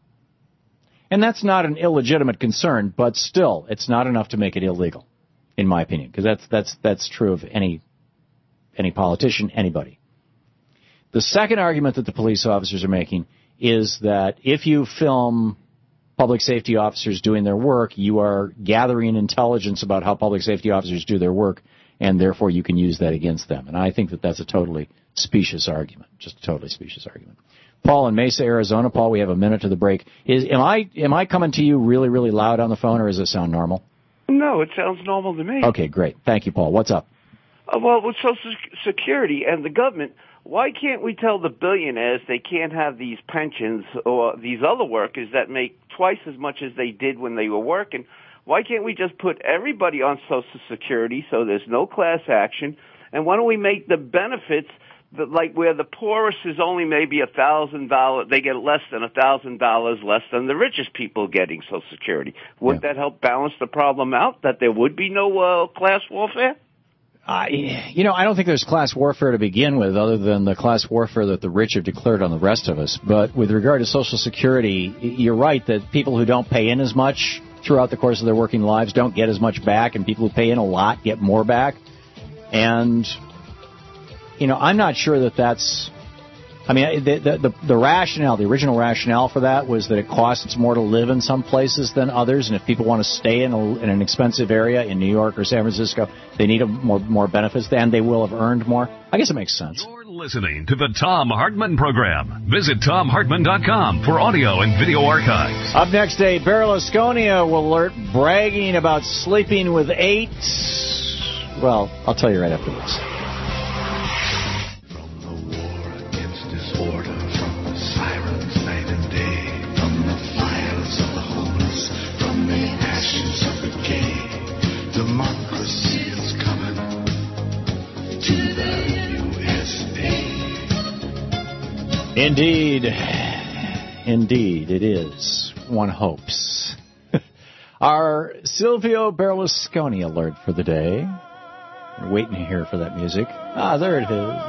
And that's not an illegitimate concern, but still, it's not enough to make it illegal, in my opinion, because that's true of any politician, anybody. The second argument that the police officers are making is that if you film public safety officers doing their work, you are gathering intelligence about how public safety officers do their work, and therefore you can use that against them. And I think that that's a totally specious argument, just a totally specious argument. Paul in Mesa, Arizona. Paul, we have a minute to the break. Am I coming to you really, really loud on the phone, or does it sound normal? No, it sounds normal to me. Okay, great. Thank you, Paul. What's up? Well, with Social Security and the government, why can't we tell the billionaires they can't have these pensions or these other workers that make twice as much as they did when they were working? Why can't we just put everybody on Social Security so there's no class action? And why don't we make the benefits like where the poorest is only maybe $1,000, they get less than $1,000 less than the richest people getting Social Security? Wouldn't that help balance the problem out, that there would be no class warfare? I don't think there's class warfare to begin with, other than the class warfare that the rich have declared on the rest of us. But with regard to Social Security, you're right that people who don't pay in as much throughout the course of their working lives don't get as much back, and people who pay in a lot get more back. And I'm not sure that that's... I mean, the rationale, the original rationale for that was that it costs more to live in some places than others, and if people want to stay in an expensive area in New York or San Francisco, they need more benefits, and they will have earned more. I guess it makes sense. You're listening to the Thom Hartmann Program. Visit ThomHartmann.com for audio and video archives. Up next, a Berlusconi will alert bragging about sleeping with 8. Well, I'll tell you right after this. Indeed, it is. One hopes. Our Silvio Berlusconi alert for the day. We're waiting here for that music. There it is.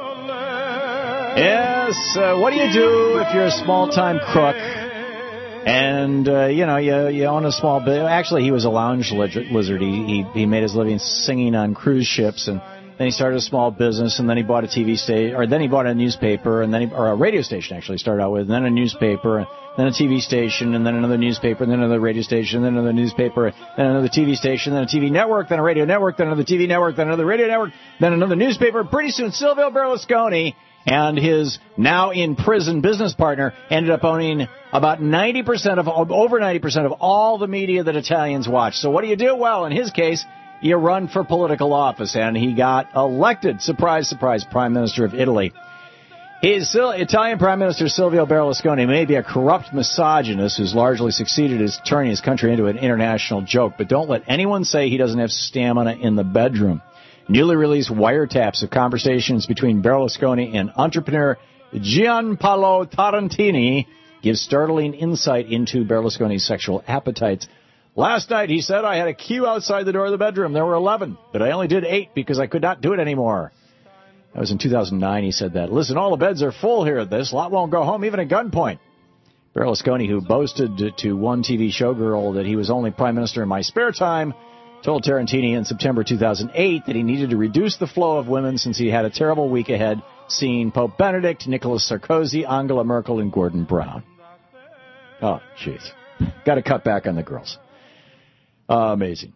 Yes, what do you do if you're a small-time crook and, you own a small business? Actually, he was a lounge lizard. He made his living singing on cruise ships, and then he started a small business, and then he bought a TV station, or then he bought a newspaper, and then or a radio station actually started out with, and then a newspaper, and then a TV station, and then another newspaper, and then another radio station, and then another newspaper, then another TV station, then a TV network, then a radio network, then another TV network, then another radio network, then another newspaper. Pretty soon, Silvio Berlusconi and his now in prison business partner ended up owning about over 90% of all the media that Italians watch. So what do you do? Well, in his case, you run for political office, and he got elected, surprise, surprise, Prime Minister of Italy. Italian Prime Minister Silvio Berlusconi may be a corrupt misogynist who's largely succeeded in turning his country into an international joke, but don't let anyone say he doesn't have stamina in the bedroom. Newly released wiretaps of conversations between Berlusconi and entrepreneur Gianpaolo Tarantini give startling insight into Berlusconi's sexual appetites. Last night, he said, I had a queue outside the door of the bedroom. There were 11, but I only did 8 because I could not do it anymore. That was in 2009, he said that. Listen, all the beds are full here at this. A lot won't go home, even at gunpoint. Berlusconi, who boasted to one TV showgirl that he was only prime minister in my spare time, told Tarantini in September 2008 that he needed to reduce the flow of women since he had a terrible week ahead, seeing Pope Benedict, Nicolas Sarkozy, Angela Merkel, and Gordon Brown. Oh, jeez. Got to cut back on the girls. Amazing.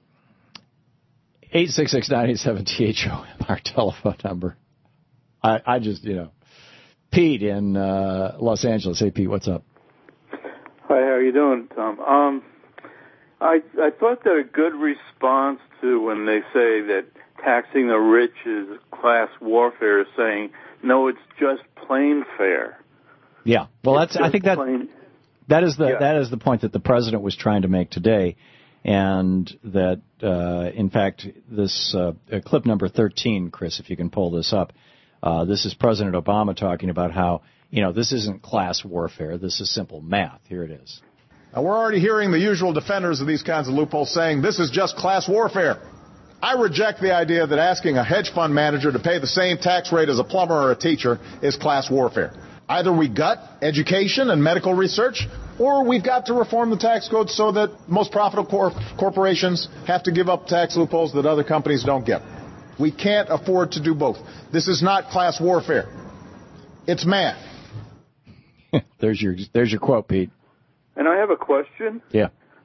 866-987-THOM, our telephone number. I just, Pete in Los Angeles. Hey, Pete, what's up? Hi, how are you doing, Tom? I thought that a good response to when they say that taxing the rich is class warfare is saying, no, it's just plain fair. Yeah, well, I think that is the point that the president was trying to make today. and that, in fact, this clip number 13, Chris, if you can pull this up, this is President Obama talking about how, this isn't class warfare. This is simple math. Here it is. Now, we're already hearing the usual defenders of these kinds of loopholes saying this is just class warfare. I reject the idea that asking a hedge fund manager to pay the same tax rate as a plumber or a teacher is class warfare. Either we gut education and medical research, or we've got to reform the tax code so that most profitable corporations have to give up tax loopholes that other companies don't get. We can't afford to do both. This is not class warfare. It's math. There's your quote, Pete. And I have a question. Yeah.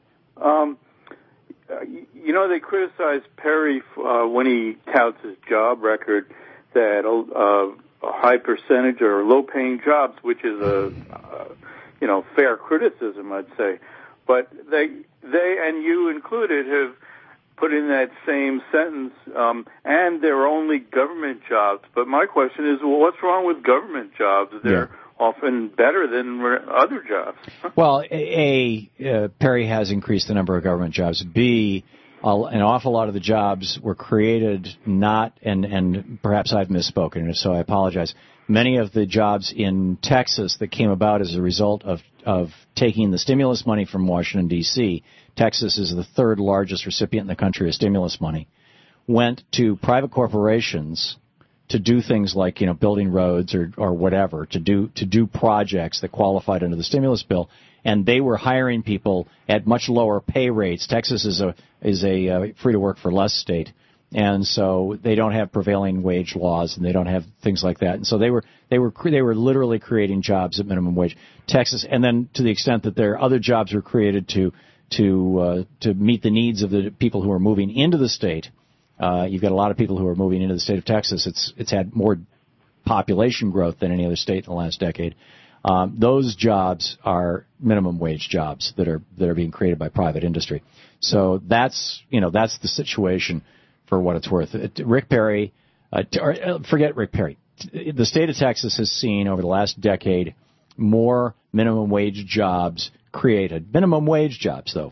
They criticize Perry when he touts his job record that a high percentage or low-paying jobs, which is a fair criticism, I'd say. But they and you included have put in that same sentence, and they're only government jobs. But my question is, well, what's wrong with government jobs? They're often better than other jobs. Well, Perry has increased the number of government jobs. B, an awful lot of the jobs were created and perhaps I've misspoken, and so I apologize. Many of the jobs in Texas that came about as a result of taking the stimulus money from Washington, D.C., Texas is the third largest recipient in the country of stimulus money, went to private corporations to do things like, building roads or whatever, to do projects that qualified under the stimulus bill, and they were hiring people at much lower pay rates. Texas is a free to work for less state, and so they don't have prevailing wage laws, and they don't have things like that. And so they were literally creating jobs at minimum wage. Texas, and then to the extent that there are other jobs were created to meet the needs of the people who are moving into the state. You've got a lot of people who are moving into the state of Texas. It's had more population growth than any other state in the last decade. Those jobs are minimum wage jobs that are being created by private industry. So that's the situation for what it's worth. Rick Perry, forget Rick Perry. The state of Texas has seen over the last decade more minimum wage jobs created. Minimum wage jobs, though,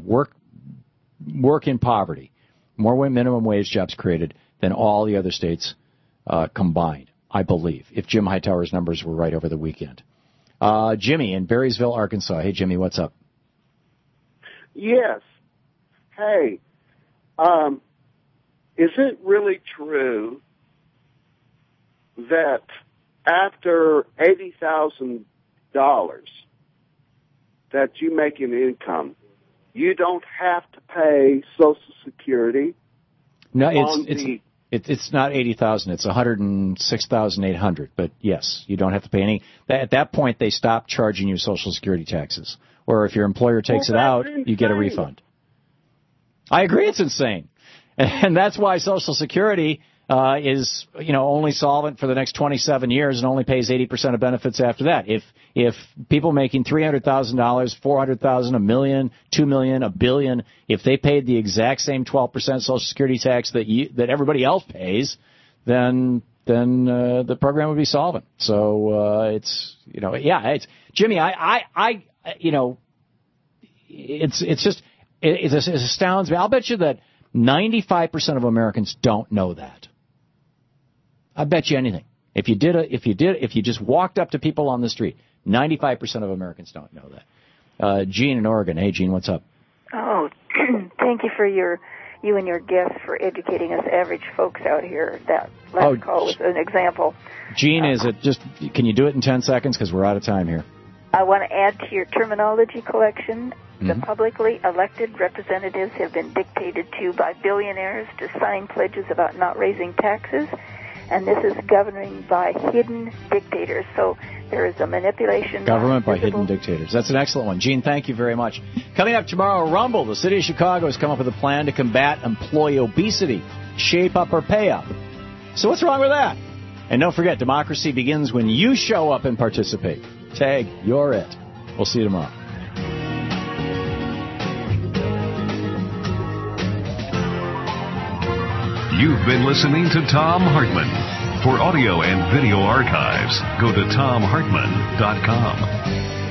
work in poverty. More minimum wage jobs created than all the other states combined, I believe, if Jim Hightower's numbers were right over the weekend. Jimmy in Berrysville, Arkansas. Hey, Jimmy, what's up? Yes. Hey, is it really true that after $80,000 that you make in income, you don't have to pay Social Security? No, it's not 80,000. It's 106,800. But yes, you don't have to pay any. At that point, they stop charging you Social Security taxes. Or if your employer takes it out, you get a refund. I agree, it's insane, and that's why Social Security is only solvent for the next 27 years and only pays 80% of benefits after that. If people making $300,000, $400,000, $1 million, $2 million, $1 billion, if they paid the exact same 12% Social Security tax that everybody else pays, then the program would be solvent. So it's Jimmy. It astounds me. I'll bet you that 95% of Americans don't know that. I bet you anything. If you just walked up to people on the street, 95% of Americans don't know that. Gene in Oregon. Hey, Gene, what's up? Oh, thank you for you and your guests for educating us average folks out here. That last call was an example. Gene, can you do it in 10 seconds? Because we're out of time here. I want to add to your terminology collection. The publicly elected representatives have been dictated to by billionaires to sign pledges about not raising taxes, and this is governing by hidden dictators. So there is a manipulation. Government by hidden dictators. That's an excellent one. Gene, thank you very much. Coming up tomorrow, Rumble. The city of Chicago has come up with a plan to combat employee obesity. Shape up or pay up. So what's wrong with that? And don't forget, democracy begins when you show up and participate. Tag, you're it. We'll see you tomorrow. You've been listening to Thom Hartmann. For audio and video archives, go to thomhartmann.com.